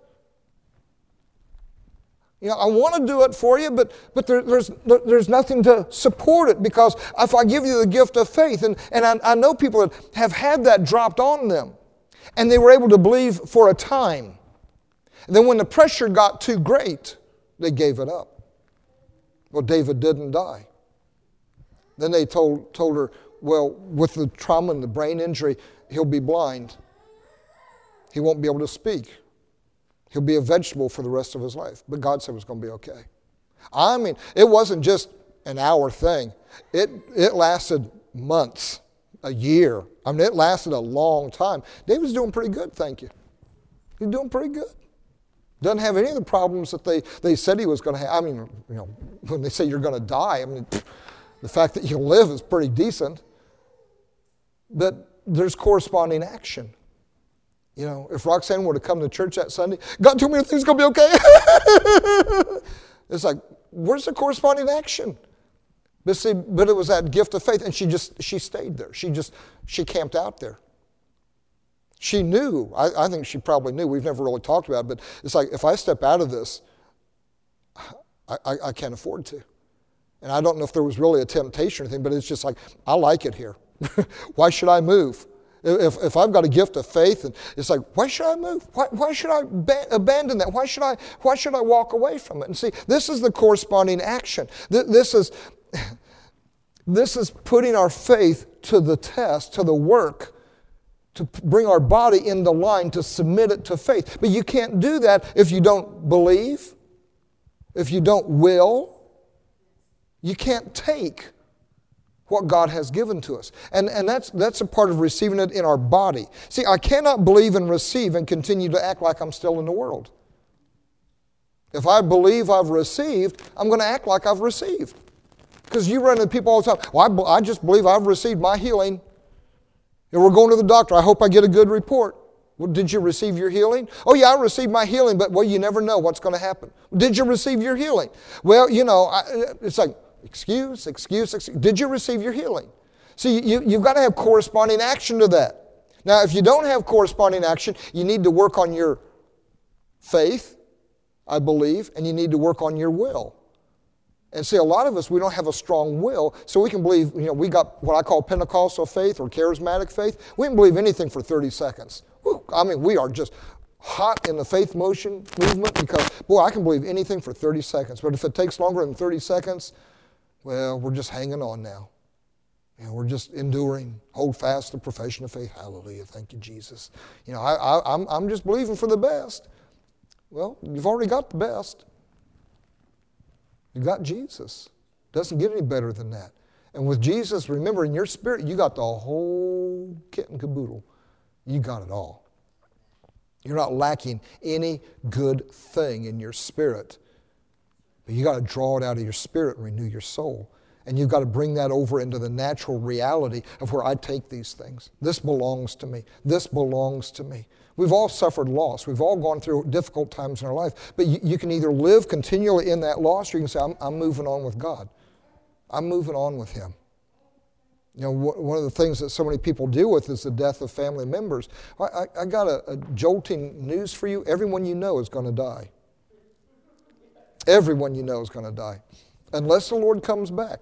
Speaker 1: I want to do it for you, but there's nothing to support it, because if I give you the gift of faith, and I know people that have had that dropped on them, and they were able to believe for a time. And then when the pressure got too great, they gave it up. Well, David didn't die. Then they told her, well, with the trauma and the brain injury, he'll be blind. He won't be able to speak. He'll be a vegetable for the rest of his life. But God said it was going to be okay. I mean, it wasn't just an hour thing. It lasted months, a year. I mean, it lasted a long time. David's doing pretty good, thank you. He's doing pretty good. Doesn't have any of the problems that they said he was going to have. I mean, when they say you're going to die, I mean, the fact that you live is pretty decent. But there's corresponding action. If Roxanne were to come to church that Sunday, God told me everything's going to be okay. It's like, where's the corresponding action? But it was that gift of faith, and she stayed there. She camped out there. She knew, I think she probably knew, we've never really talked about it, but it's like, if I step out of this, I can't afford to. And I don't know if there was really a temptation or anything, but it's just like, I like it here. Why should I move? If I've got a gift of faith, and it's like, why should I move? Why should I abandon that? Why should I walk away from it? And see, this is the corresponding action. This is putting our faith to the test, to the work, to bring our body into line, to submit it to faith. But you can't do that if you don't believe, if you don't will. You can't take what God has given to us. And that's a part of receiving it in our body. See, I cannot believe and receive and continue to act like I'm still in the world. If I believe I've received, I'm going to act like I've received. Because you run into people all the time, well, I just believe I've received my healing. And we're going to the doctor. I hope I get a good report. Well, did you receive your healing? Oh, yeah, I received my healing, but, you never know what's going to happen. Did you receive your healing? Well, it's like, excuse. Did you receive your healing? See, you've got to have corresponding action to that. Now, if you don't have corresponding action, you need to work on your faith, I believe, and you need to work on your will. And see, a lot of us, we don't have a strong will, so we can believe, we got what I call Pentecostal faith or charismatic faith. We can believe anything for 30 seconds. I mean, we are just hot in the faith movement because, I can believe anything for 30 seconds. But if it takes longer than 30 seconds, well, we're just hanging on now. We're just enduring. Hold fast the profession of faith. Hallelujah. Thank you, Jesus. I'm just believing for the best. Well, you've already got the best. You got Jesus. Doesn't get any better than that. And with Jesus, remember, in your spirit, you got the whole kit and caboodle. You got it all. You're not lacking any good thing in your spirit. But you got to draw it out of your spirit and renew your soul. And you've got to bring that over into the natural reality of where I take these things. This belongs to me. This belongs to me. We've all suffered loss. We've all gone through difficult times in our life. But you can either live continually in that loss, or you can say, I'm moving on with God. I'm moving on with Him. One of the things that so many people deal with is the death of family members. I got a jolting news for you. Everyone you know is going to die. Everyone you know is going to die. Unless the Lord comes back.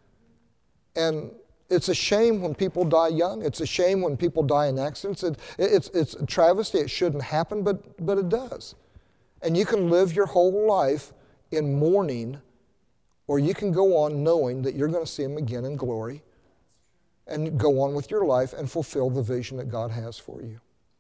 Speaker 1: And it's a shame when people die young. It's a shame when people die in accidents. It's a travesty. It shouldn't happen, but it does. And you can live your whole life in mourning, or you can go on knowing that you're going to see Him again in glory and go on with your life and fulfill the vision that God has for you.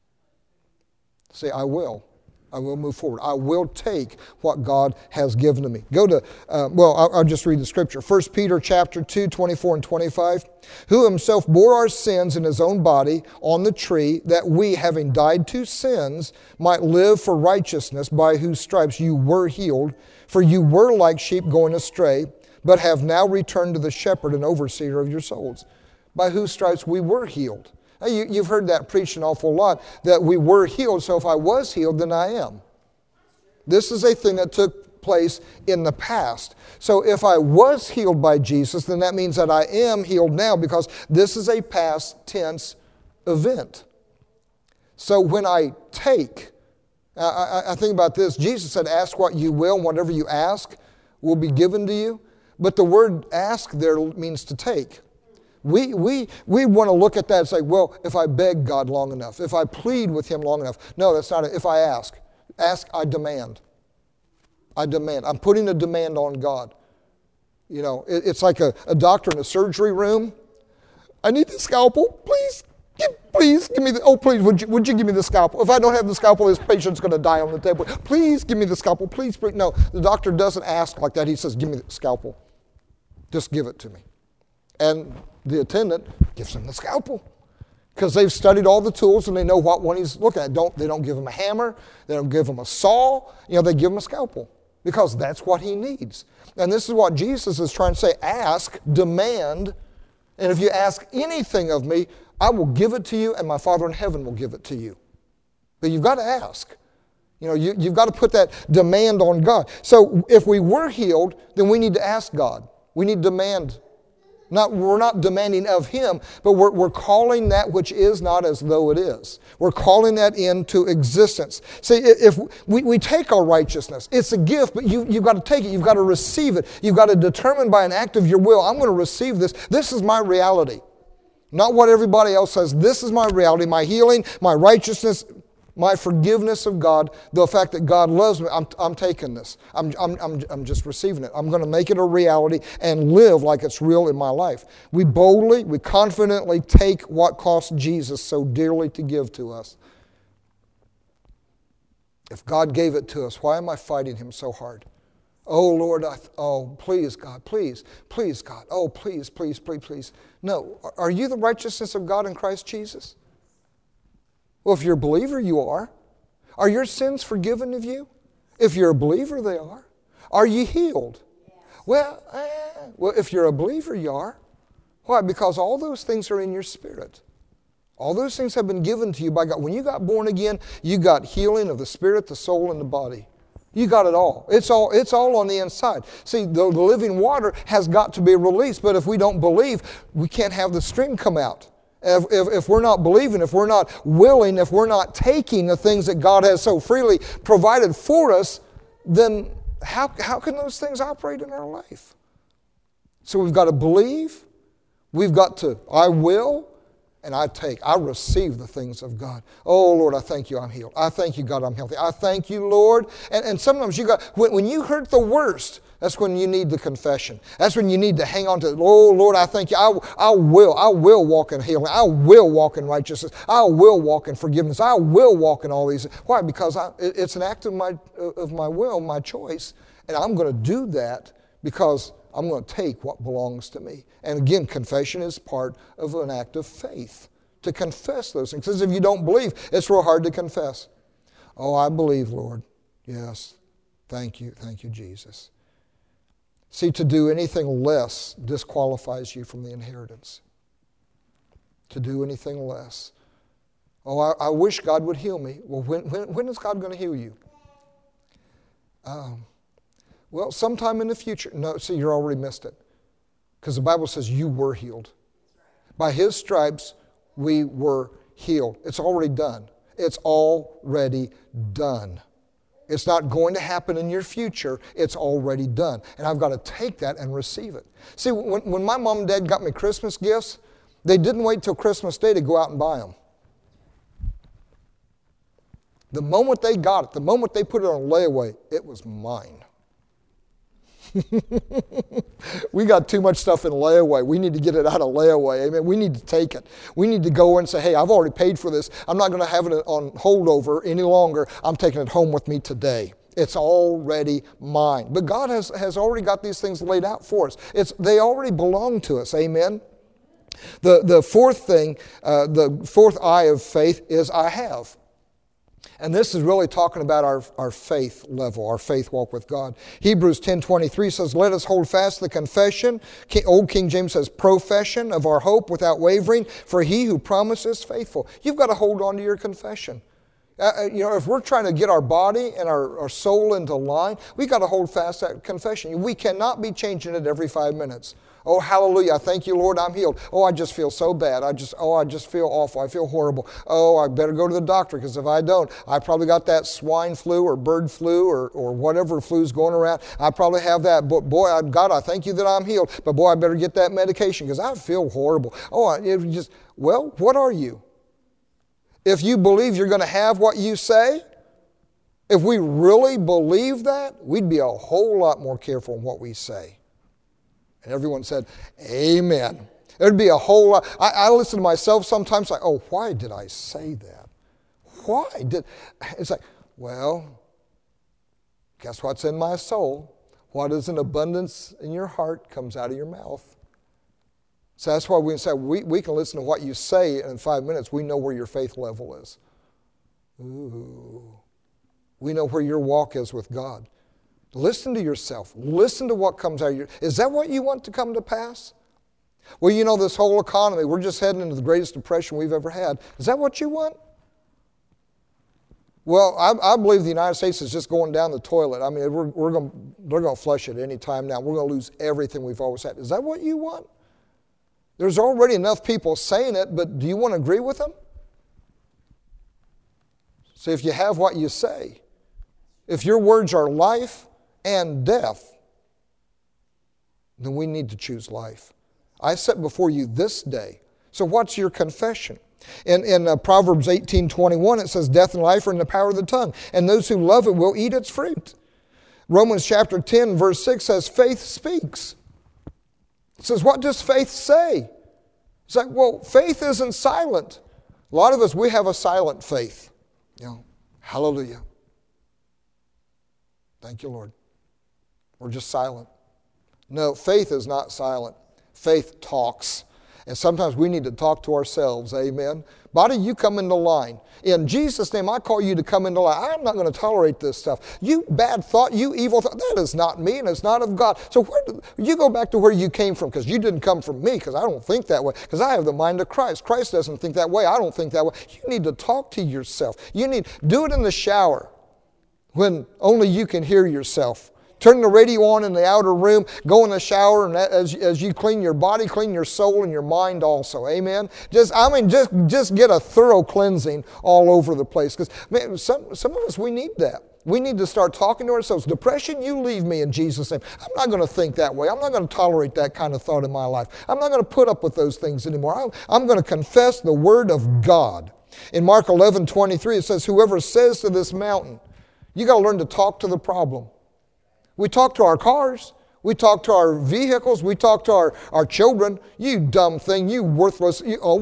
Speaker 1: Say, I will move forward. I will take what God has given to me. Go to, I'll just read the scripture. 1 Peter chapter 2, 24 and 25. Who Himself bore our sins in His own body on the tree, that we, having died to sins, might live for righteousness, by whose stripes you were healed. For you were like sheep going astray, but have now returned to the shepherd and overseer of your souls. By whose stripes we were healed. Now, you've heard that preached an awful lot, that we were healed, so if I was healed, then I am. This is a thing that took place in the past. So if I was healed by Jesus, then that means that I am healed now, because this is a past tense event. So when I take, I think about this, Jesus said, ask what you will, and whatever you ask will be given to you. But the word ask there means to take. We want to look at that and say, well, if I beg God long enough, if I plead with Him long enough. No, that's not it. If I ask, I demand. I demand. I'm putting a demand on God. It's like a doctor in a surgery room. I need the scalpel. Please give me the, please, would you give me the scalpel? If I don't have the scalpel, this patient's going to die on the table. Please give me the scalpel. Please. No, the doctor doesn't ask like that. He says, give me the scalpel. Just give it to me. And the attendant gives him the scalpel. because they've studied all the tools and they know what one he's looking at. They don't give him a hammer. They don't give him a saw. They give him a scalpel because that's what he needs. And this is what Jesus is trying to say. Ask, demand, and if you ask anything of me, I will give it to you, and my Father in heaven will give it to you. But you've got to ask. You've got to put that demand on God. So if we were healed, then we need to ask God. We need to demand. We're not demanding of Him, but we're calling that which is not as though it is. We're calling that into existence. See, if we take our righteousness, it's a gift, but you've got to take it. You've got to receive it. You've got to determine by an act of your will, I'm going to receive this. This is my reality. Not what everybody else says. This is my reality, my healing, my righteousness, my forgiveness of God, the fact that God loves me. I'm taking this. I'm just receiving it. I'm going to make it a reality and live like it's real in my life. We confidently take what cost Jesus so dearly to give to us. If God gave it to us, why am I fighting Him so hard? Oh, Lord, please, God, please, God. Oh, please, please, please, please. No, are you the righteousness of God in Christ Jesus? Well, if you're a believer, you are. Are your sins forgiven of you? If you're a believer, they are. Are you healed? Well, if you're a believer, you are. Why? Because all those things are in your spirit. All those things have been given to you by God. When you got born again, you got healing of the spirit, the soul, and the body. You got it all. It's all on the inside. See, the living water has got to be released, but if we don't believe, we can't have the stream come out. If we're not believing, if we're not willing, if we're not taking the things that God has so freely provided for us, then how can those things operate in our life? So we've got to believe, we've got to, I will, and I receive the things of God. Oh, Lord, I thank you I'm healed. I thank you, God, I'm healthy. I thank you, Lord. And sometimes when you hurt the worst, that's when you need the confession. That's when you need to hang on to, oh, Lord, I thank you. I will walk in healing. I will walk in righteousness. I will walk in forgiveness. I will walk in all these. Why? Because it's an act of my will, my choice. And I'm going to do that because I'm going to take what belongs to me. And again, confession is part of an act of faith, to confess those things. Because if you don't believe, it's real hard to confess. Oh, I believe, Lord. Yes. Thank you, Jesus. See, to do anything less disqualifies you from the inheritance. To do anything less. Oh, I wish God would heal me. Well, when is God going to heal you? Well, sometime in the future. No, see, you already missed it. Because the Bible says you were healed. By His stripes, we were healed. It's already done. It's already done. It's not going to happen in your future. It's already done. And I've got to take that and receive it. See, when my mom and dad got me Christmas gifts, they didn't wait till Christmas Day to go out and buy them. The moment they got it, the moment they put it on layaway, it was mine. We got too much stuff in layaway. We need to get it out of layaway. Amen. We need to take it. We need to go and say, hey, I've already paid for this. I'm not going to have it on holdover any longer. I'm taking it home with me today. It's already mine. But God has already got these things laid out for us. They already belong to us. Amen. The fourth thing, the fourth I of faith is I have. And this is really talking about our faith level, our faith walk with God. Hebrews 10:23 says, let us hold fast the confession. Old King James says, profession of our hope without wavering, for He who promises faithful. You've got to hold on to your confession. If we're trying to get our body and our soul into line, we've got to hold fast that confession. We cannot be changing it every 5 minutes. Oh, hallelujah. I thank you, Lord, I'm healed. Oh, I just feel so bad. I just feel awful. I feel horrible. Oh, I better go to the doctor because if I don't, I probably got that swine flu or bird flu or whatever flu's going around. I probably have that. But boy, God, I thank you that I'm healed. But boy, I better get that medication because I feel horrible. Oh, well, what are you? If you believe you're going to have what you say, if we really believe that, we'd be a whole lot more careful in what we say. And everyone said, amen. There'd be a whole lot. I listen to myself sometimes like, oh, why did I say that? It's like, well, guess what's in my soul? What is in abundance in your heart comes out of your mouth. So that's why we can say, we can listen to what you say, and in 5 minutes we know where your faith level is. Ooh. We know where your walk is with God. Listen to yourself. Listen to what comes out of you. Is that what you want to come to pass? Well, you know, this whole economy, we're just heading into the greatest depression we've ever had. Is that what you want? Well, I believe the United States is just going down the toilet. I mean, they're going to flush it any time now. We're going to lose everything we've always had. Is that what you want? There's already enough people saying it, but do you want to agree with them? So if you have what you say, if your words are life and death, then we need to choose life. I set before you this day. So what's your confession? In Proverbs 18:21, it says, death and life are in the power of the tongue, and those who love it will eat its fruit. Romans chapter 10, verse 6 says, faith speaks. It says, what does faith say? It's like, well, faith isn't silent. A lot of us, we have a silent faith. You know, hallelujah. Thank you, Lord. We're just silent. No, faith is not silent. Faith talks. And sometimes we need to talk to ourselves, amen? Body, you come into line. In Jesus' name, I call you to come into line. I'm not going to tolerate this stuff. You bad thought, you evil thought, that is not me and it's not of God. So you go back to where you came from, because you didn't come from me, because I don't think that way, because I have the mind of Christ. Christ doesn't think that way. I don't think that way. You need to talk to yourself. Do it in the shower when only you can hear yourself. Turn the radio on in the outer room, go in the shower, and as you clean your body, clean your soul and your mind also. Amen? Just get a thorough cleansing all over the place. Because some of us, we need that. We need to start talking to ourselves. Depression, you leave me in Jesus' name. I'm not going to think that way. I'm not going to tolerate that kind of thought in my life. I'm not going to put up with those things anymore. I'm going to confess the Word of God. In Mark 11:23, it says, whoever says to this mountain, you got to learn to talk to the problem. We talk to our cars. We talk to our vehicles. We talk to our children. You dumb thing. You worthless.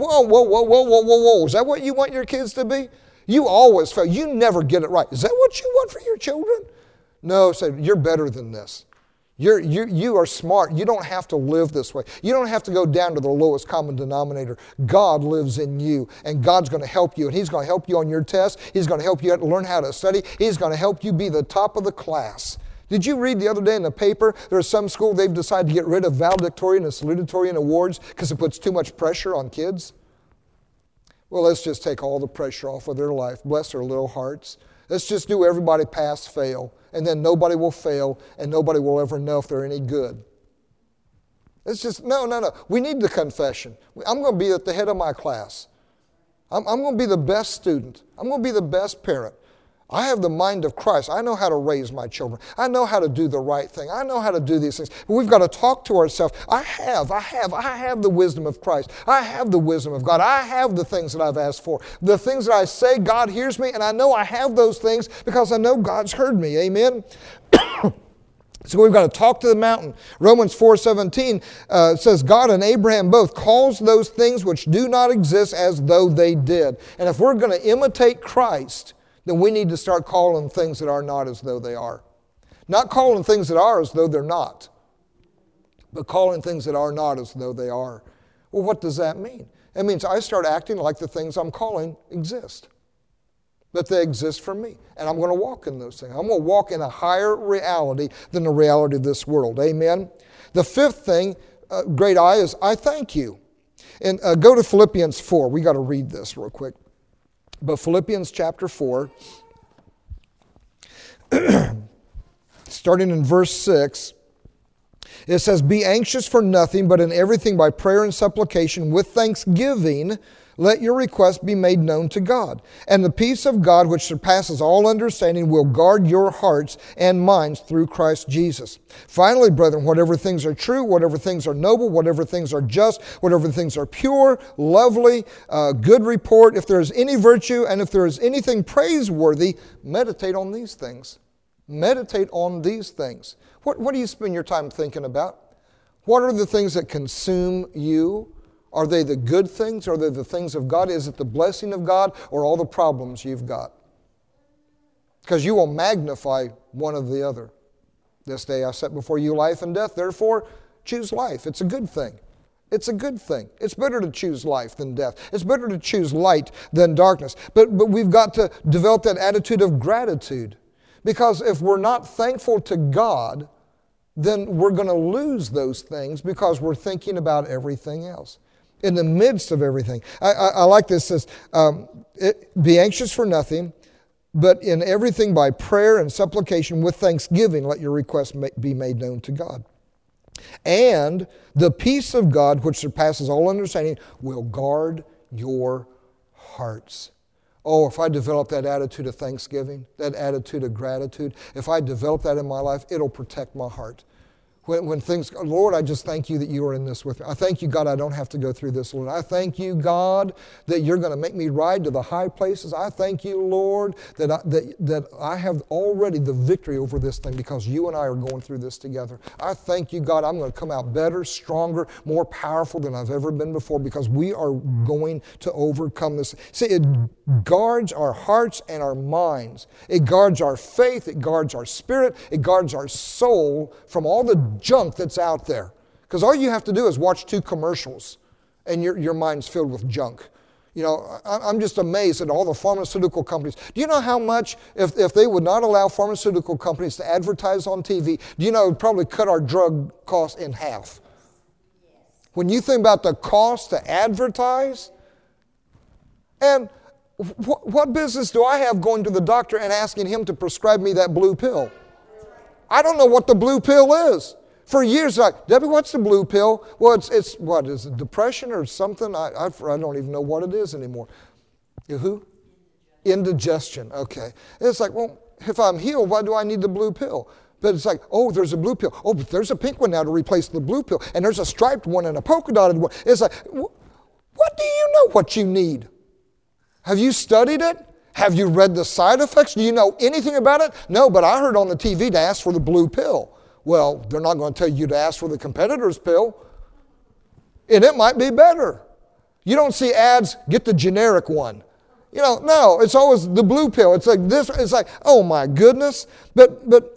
Speaker 1: Whoa. Is that what you want your kids to be? You always fail. You never get it right. Is that what you want for your children? No, say, you're better than this. You are smart. You don't have to live this way. You don't have to go down to the lowest common denominator. God lives in you, and God's going to help you, and He's going to help you on your test. He's going to help you learn how to study. He's going to help you be the top of the class. Did you read the other day in the paper, there's some school they've decided to get rid of valedictorian and salutatorian awards because it puts too much pressure on kids? Well, let's just take all the pressure off of their life. Bless their little hearts. Let's just do everybody pass, fail, and then nobody will fail, and nobody will ever know if they're any good. It's just, no. We need the confession. I'm going to be at the head of my class. I'm going to be the best student. I'm going to be the best parent. I have the mind of Christ. I know how to raise my children. I know how to do the right thing. I know how to do these things. But we've got to talk to ourselves. I have the wisdom of Christ. I have the wisdom of God. I have the things that I've asked for. The things that I say, God hears me, and I know I have those things because I know God's heard me. Amen? So we've got to talk to the mountain. Romans 4:17 says, God and Abraham both calls those things which do not exist as though they did. And if we're going to imitate Christ, then we need to start calling things that are not as though they are. Not calling things that are as though they're not, but calling things that are not as though they are. Well, what does that mean? It means I start acting like the things I'm calling exist, that they exist for me. And I'm going to walk in those things. I'm going to walk in a higher reality than the reality of this world. Amen? The fifth thing, great I, is I thank you. And go to Philippians 4. We got to read this real quick. But Philippians chapter 4, starting in verse 6, it says, be anxious for nothing, but in everything by prayer and supplication with thanksgiving, let your requests be made known to God. And the peace of God, which surpasses all understanding, will guard your hearts and minds through Christ Jesus. Finally, brethren, whatever things are true, whatever things are noble, whatever things are just, whatever things are pure, lovely, good report, if there is any virtue and if there is anything praiseworthy, meditate on these things. Meditate on these things. What do you spend your time thinking about? What are the things that consume you? Are they the good things? Are they the things of God? Is it the blessing of God or all the problems you've got? Because you will magnify one or the other. This day I set before you life and death, therefore choose life. It's a good thing. It's a good thing. It's better to choose life than death. It's better to choose light than darkness. But we've got to develop that attitude of gratitude. Because if we're not thankful to God, then we're going to lose those things because we're thinking about everything else. In the midst of everything. I like this. It says, be anxious for nothing, but in everything by prayer and supplication with thanksgiving, let your requests be made known to God. And the peace of God, which surpasses all understanding, will guard your hearts. Oh, if I develop that attitude of thanksgiving, that attitude of gratitude, if I develop that in my life, it'll protect my heart. When things go, Lord, I just thank you that you are in this with me. I thank you, God, I don't have to go through this, Lord. I thank you, God, that you're going to make me ride to the high places. I thank you, Lord, that I have already the victory over this thing because you and I are going through this together. I thank you, God, I'm going to come out better, stronger, more powerful than I've ever been before because we are going to overcome this. See, it guards our hearts and our minds. It guards our faith. It guards our spirit. It guards our soul from all the junk that's out there. Because all you have to do is watch 2 commercials and your mind's filled with junk. You know, I'm just amazed at all the pharmaceutical companies. Do you know how much, if they would not allow pharmaceutical companies to advertise on TV, do you know it would probably cut our drug costs in half? When you think about the cost to advertise, and what business do I have going to the doctor and asking him to prescribe me that blue pill? I don't know what the blue pill is. For years, like, Debbie, what's the blue pill? Well, it's what, is it depression or something? I don't even know what it is anymore. Who? Indigestion, okay. And it's like, well, if I'm healed, why do I need the blue pill? But it's like, oh, there's a blue pill. Oh, but there's a pink one now to replace the blue pill. And there's a striped one and a polka dotted one. It's like, what do you know what you need? Have you studied it? Have you read the side effects? Do you know anything about it? No, but I heard on the TV to ask for the blue pill. Well, they're not going to tell you to ask for the competitor's pill. And it might be better. You don't see ads, get the generic one. You know, no, it's always the blue pill. It's like this, it's like, oh my goodness. But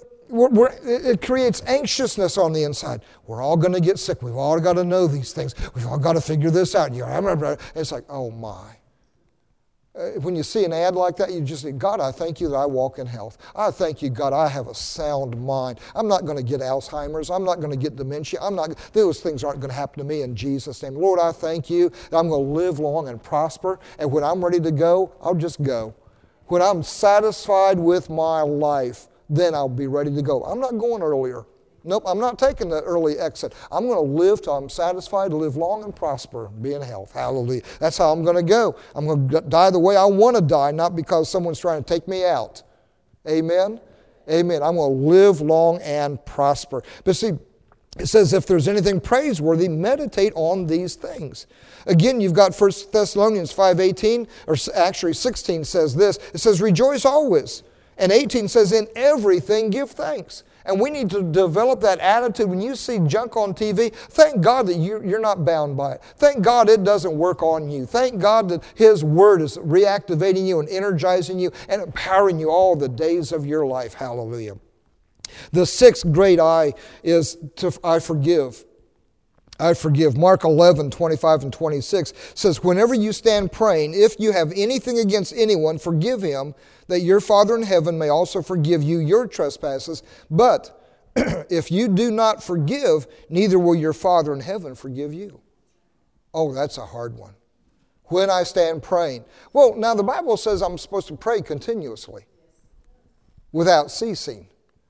Speaker 1: it creates anxiousness on the inside. We're all going to get sick. We've all got to know these things. We've all got to figure this out. It's like, oh my. When you see an ad like that, you just say, God, I thank you that I walk in health. I thank you, God, I have a sound mind. I'm not going to get Alzheimer's. I'm not going to get dementia. Those things aren't going to happen to me in Jesus' name. Lord, I thank you that I'm going to live long and prosper. And when I'm ready to go, I'll just go. When I'm satisfied with my life, then I'll be ready to go. I'm not going earlier. Nope, I'm not taking the early exit. I'm going to live till I'm satisfied, live long and prosper, be in health. Hallelujah. That's how I'm going to go. I'm going to die the way I want to die, not because someone's trying to take me out. Amen? Amen. I'm going to live long and prosper. But see, it says if there's anything praiseworthy, meditate on these things. Again, you've got 1 Thessalonians 5:18, or actually 16 says this. It says, rejoice always. And 18 says, in everything give thanks. And we need to develop that attitude. When you see junk on TV, thank God that you're not bound by it. Thank God it doesn't work on you. Thank God that His Word is reactivating you and energizing you and empowering you all the days of your life. Hallelujah. The 6th great I is I forgive. I forgive. Mark 11:25 and 26 says, whenever you stand praying, if you have anything against anyone, forgive him, that your Father in heaven may also forgive you your trespasses. But if you do not forgive, neither will your Father in heaven forgive you. Oh, that's a hard one. When I stand praying. Well, now the Bible says I'm supposed to pray continuously without ceasing.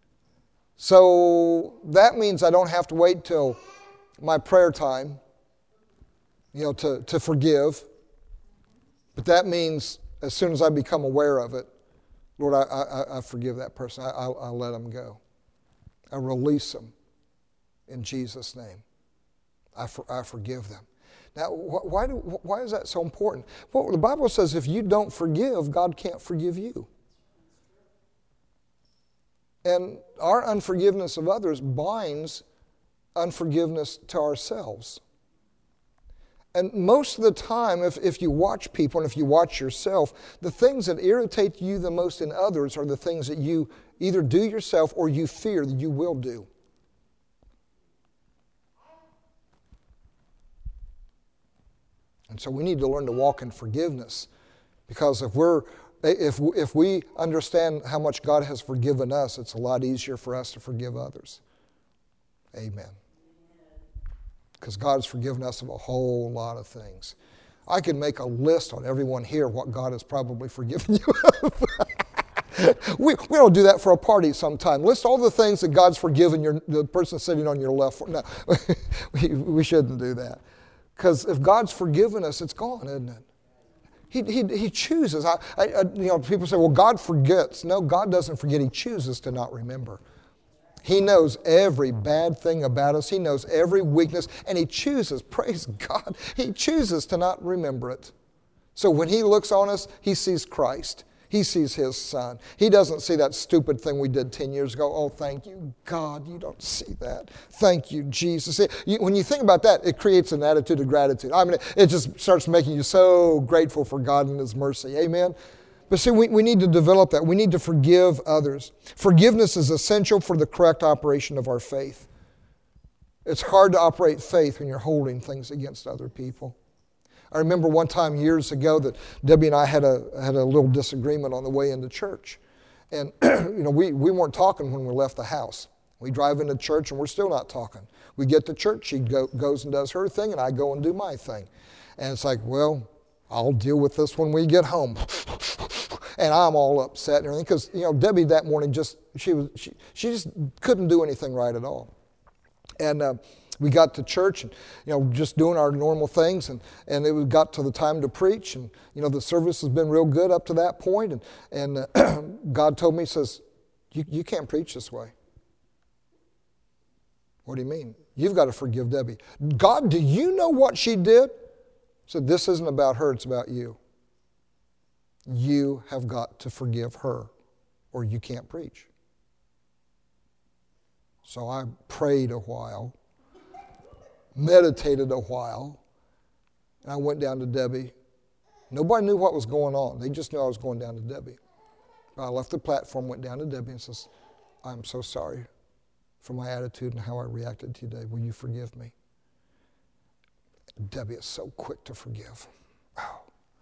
Speaker 1: So that means I don't have to wait till my prayer time, to forgive. But that means as soon as I become aware of it, Lord, I forgive that person. I let them go. I release them in Jesus' name. I forgive them. Now, why is that so important? Well, the Bible says if you don't forgive, God can't forgive you. And our unforgiveness of others binds unforgiveness to ourselves. And most of the time, if you watch people and if you watch yourself, the things that irritate you the most in others are the things that you either do yourself or you fear that you will do. And so we need to learn to walk in forgiveness, because if we understand how much God has forgiven us, it's a lot easier for us to forgive others. Amen. Because God's forgiven us of a whole lot of things. I could make a list on everyone here what God has probably forgiven you of. We don't do that for a party sometime. List all the things that God's forgiven the person sitting on your left. No, we shouldn't do that. Because if God's forgiven us, it's gone, isn't it? He chooses. People say, well, God forgets. No, God doesn't forget. He chooses to not remember. He knows every bad thing about us. He knows every weakness. And He chooses, praise God, He chooses to not remember it. So when He looks on us, He sees Christ. He sees His Son. He doesn't see that stupid thing we did 10 years ago. Oh, thank you, God, you don't see that. Thank you, Jesus. When you think about that, it creates an attitude of gratitude. I mean, it just starts making you so grateful for God and His mercy. Amen? But see, we need to develop that. We need to forgive others. Forgiveness is essential for the correct operation of our faith. It's hard to operate faith when you're holding things against other people. I remember one time years ago that Debbie and I had a little disagreement on the way into church. And we weren't talking when we left the house. We drive into church and we're still not talking. We get to church, she goes and does her thing, and I go and do my thing. And it's like, well, I'll deal with this when we get home. And I'm all upset and everything because Debbie that morning she just couldn't do anything right at all. And we got to church and just doing our normal things, and it got to the time to preach, and the service has been real good up to that point, and God told me, He says, you can't preach this way. What do you mean? You've got to forgive Debbie. God, do you know what she did? I said, this isn't about her, it's about you. You have got to forgive her, or you can't preach. So I prayed a while, meditated a while, and I went down to Debbie. Nobody knew what was going on. They just knew I was going down to Debbie. I left the platform, went down to Debbie and says, I'm so sorry for my attitude and how I reacted to you today. Will you forgive me? Debbie is so quick to forgive. Wow.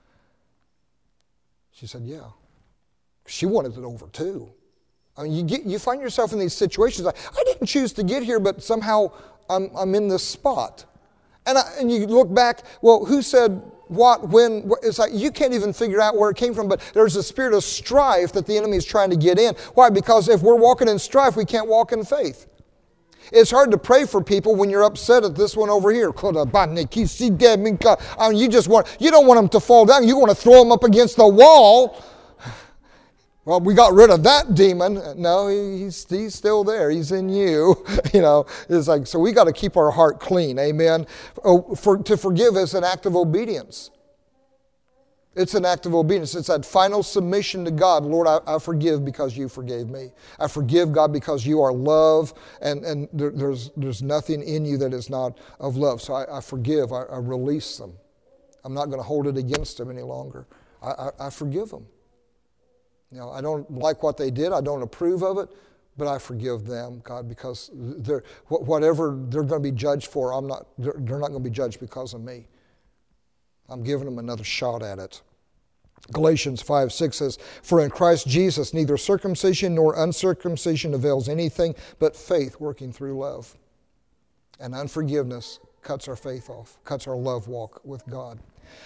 Speaker 1: She said, yeah. She wanted it over too. I mean, you find yourself in these situations. I didn't choose to get here, but somehow I'm in this spot. And you look back, well, who said what, when? It's like you can't even figure out where it came from, but there's a spirit of strife that the enemy is trying to get in. Why? Because if we're walking in strife, we can't walk in faith. It's hard to pray for people when you're upset at this one over here. I mean, you don't want them to fall down. You want to throw them up against the wall. Well, we got rid of that demon. No, he's still there. He's in you. It's like, so we got to keep our heart clean. Amen. To forgive is an act of obedience. It's an act of obedience. It's that final submission to God. Lord, I forgive because you forgave me. I forgive, God, because you are love, and there's nothing in you that is not of love. So I forgive. I release them. I'm not going to hold it against them any longer. I forgive them. I don't like what they did. I don't approve of it, but I forgive them, God, because whatever they're going to be judged for, they're not going to be judged because of me. I'm giving them another shot at it. Galatians 5:6 says, for in Christ Jesus neither circumcision nor uncircumcision avails anything but faith working through love. And unforgiveness cuts our faith off, cuts our love walk with God.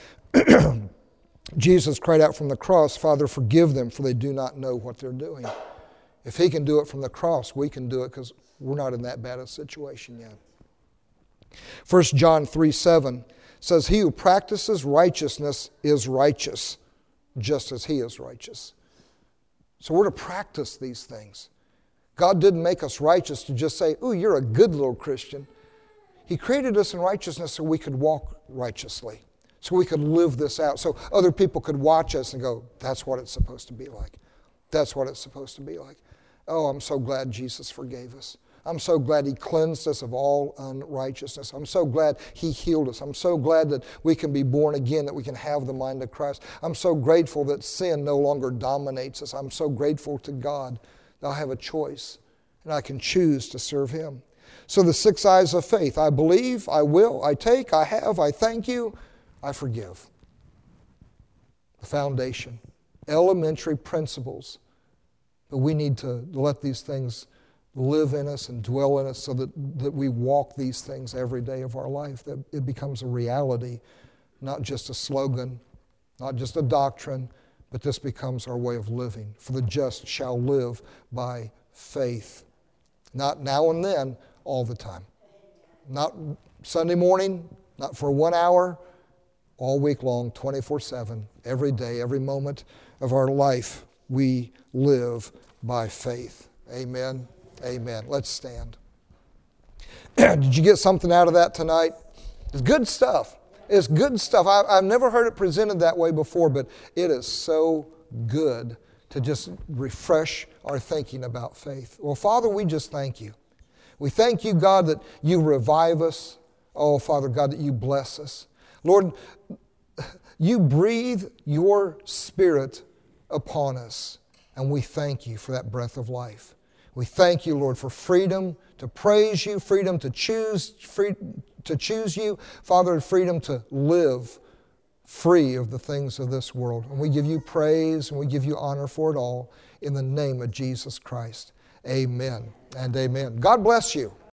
Speaker 1: Jesus cried out from the cross, Father, forgive them, for they do not know what they're doing. If He can do it from the cross, we can do it because we're not in that bad a situation yet. 1 John 3:7 says, he who practices righteousness is righteous, just as he is righteous. So we're to practice these things. God didn't make us righteous to just say, ooh, you're a good little Christian. He created us in righteousness so we could walk righteously, so we could live this out, so other people could watch us and go, that's what it's supposed to be like. That's what it's supposed to be like. Oh, I'm so glad Jesus forgave us. I'm so glad He cleansed us of all unrighteousness. I'm so glad He healed us. I'm so glad that we can be born again, that we can have the mind of Christ. I'm so grateful that sin no longer dominates us. I'm so grateful to God that I have a choice and I can choose to serve Him. So the 6 eyes of faith: I believe, I will, I take, I have, I thank you. I forgive. The foundation, elementary principles. But we need to let these things live in us and dwell in us so that we walk these things every day of our life, that it becomes a reality, not just a slogan, not just a doctrine, but this becomes our way of living. For the just shall live by faith. Not now and then, all the time. Not Sunday morning, not for 1 hour, all week long, 24/7, every day, every moment of our life, we live by faith. Amen. Amen. Let's stand. Did you get something out of that tonight? It's good stuff. It's good stuff. I've never heard it presented that way before, but it is so good to just refresh our thinking about faith. Well, Father, we just thank you. We thank you, God, that you revive us. Oh, Father God, that you bless us. Lord, you breathe your Spirit upon us, and we thank you for that breath of life. We thank you, Lord, for freedom to praise you, freedom to choose you, Father, freedom to live free of the things of this world. And we give you praise and we give you honor for it all in the name of Jesus Christ. Amen and amen. God bless you.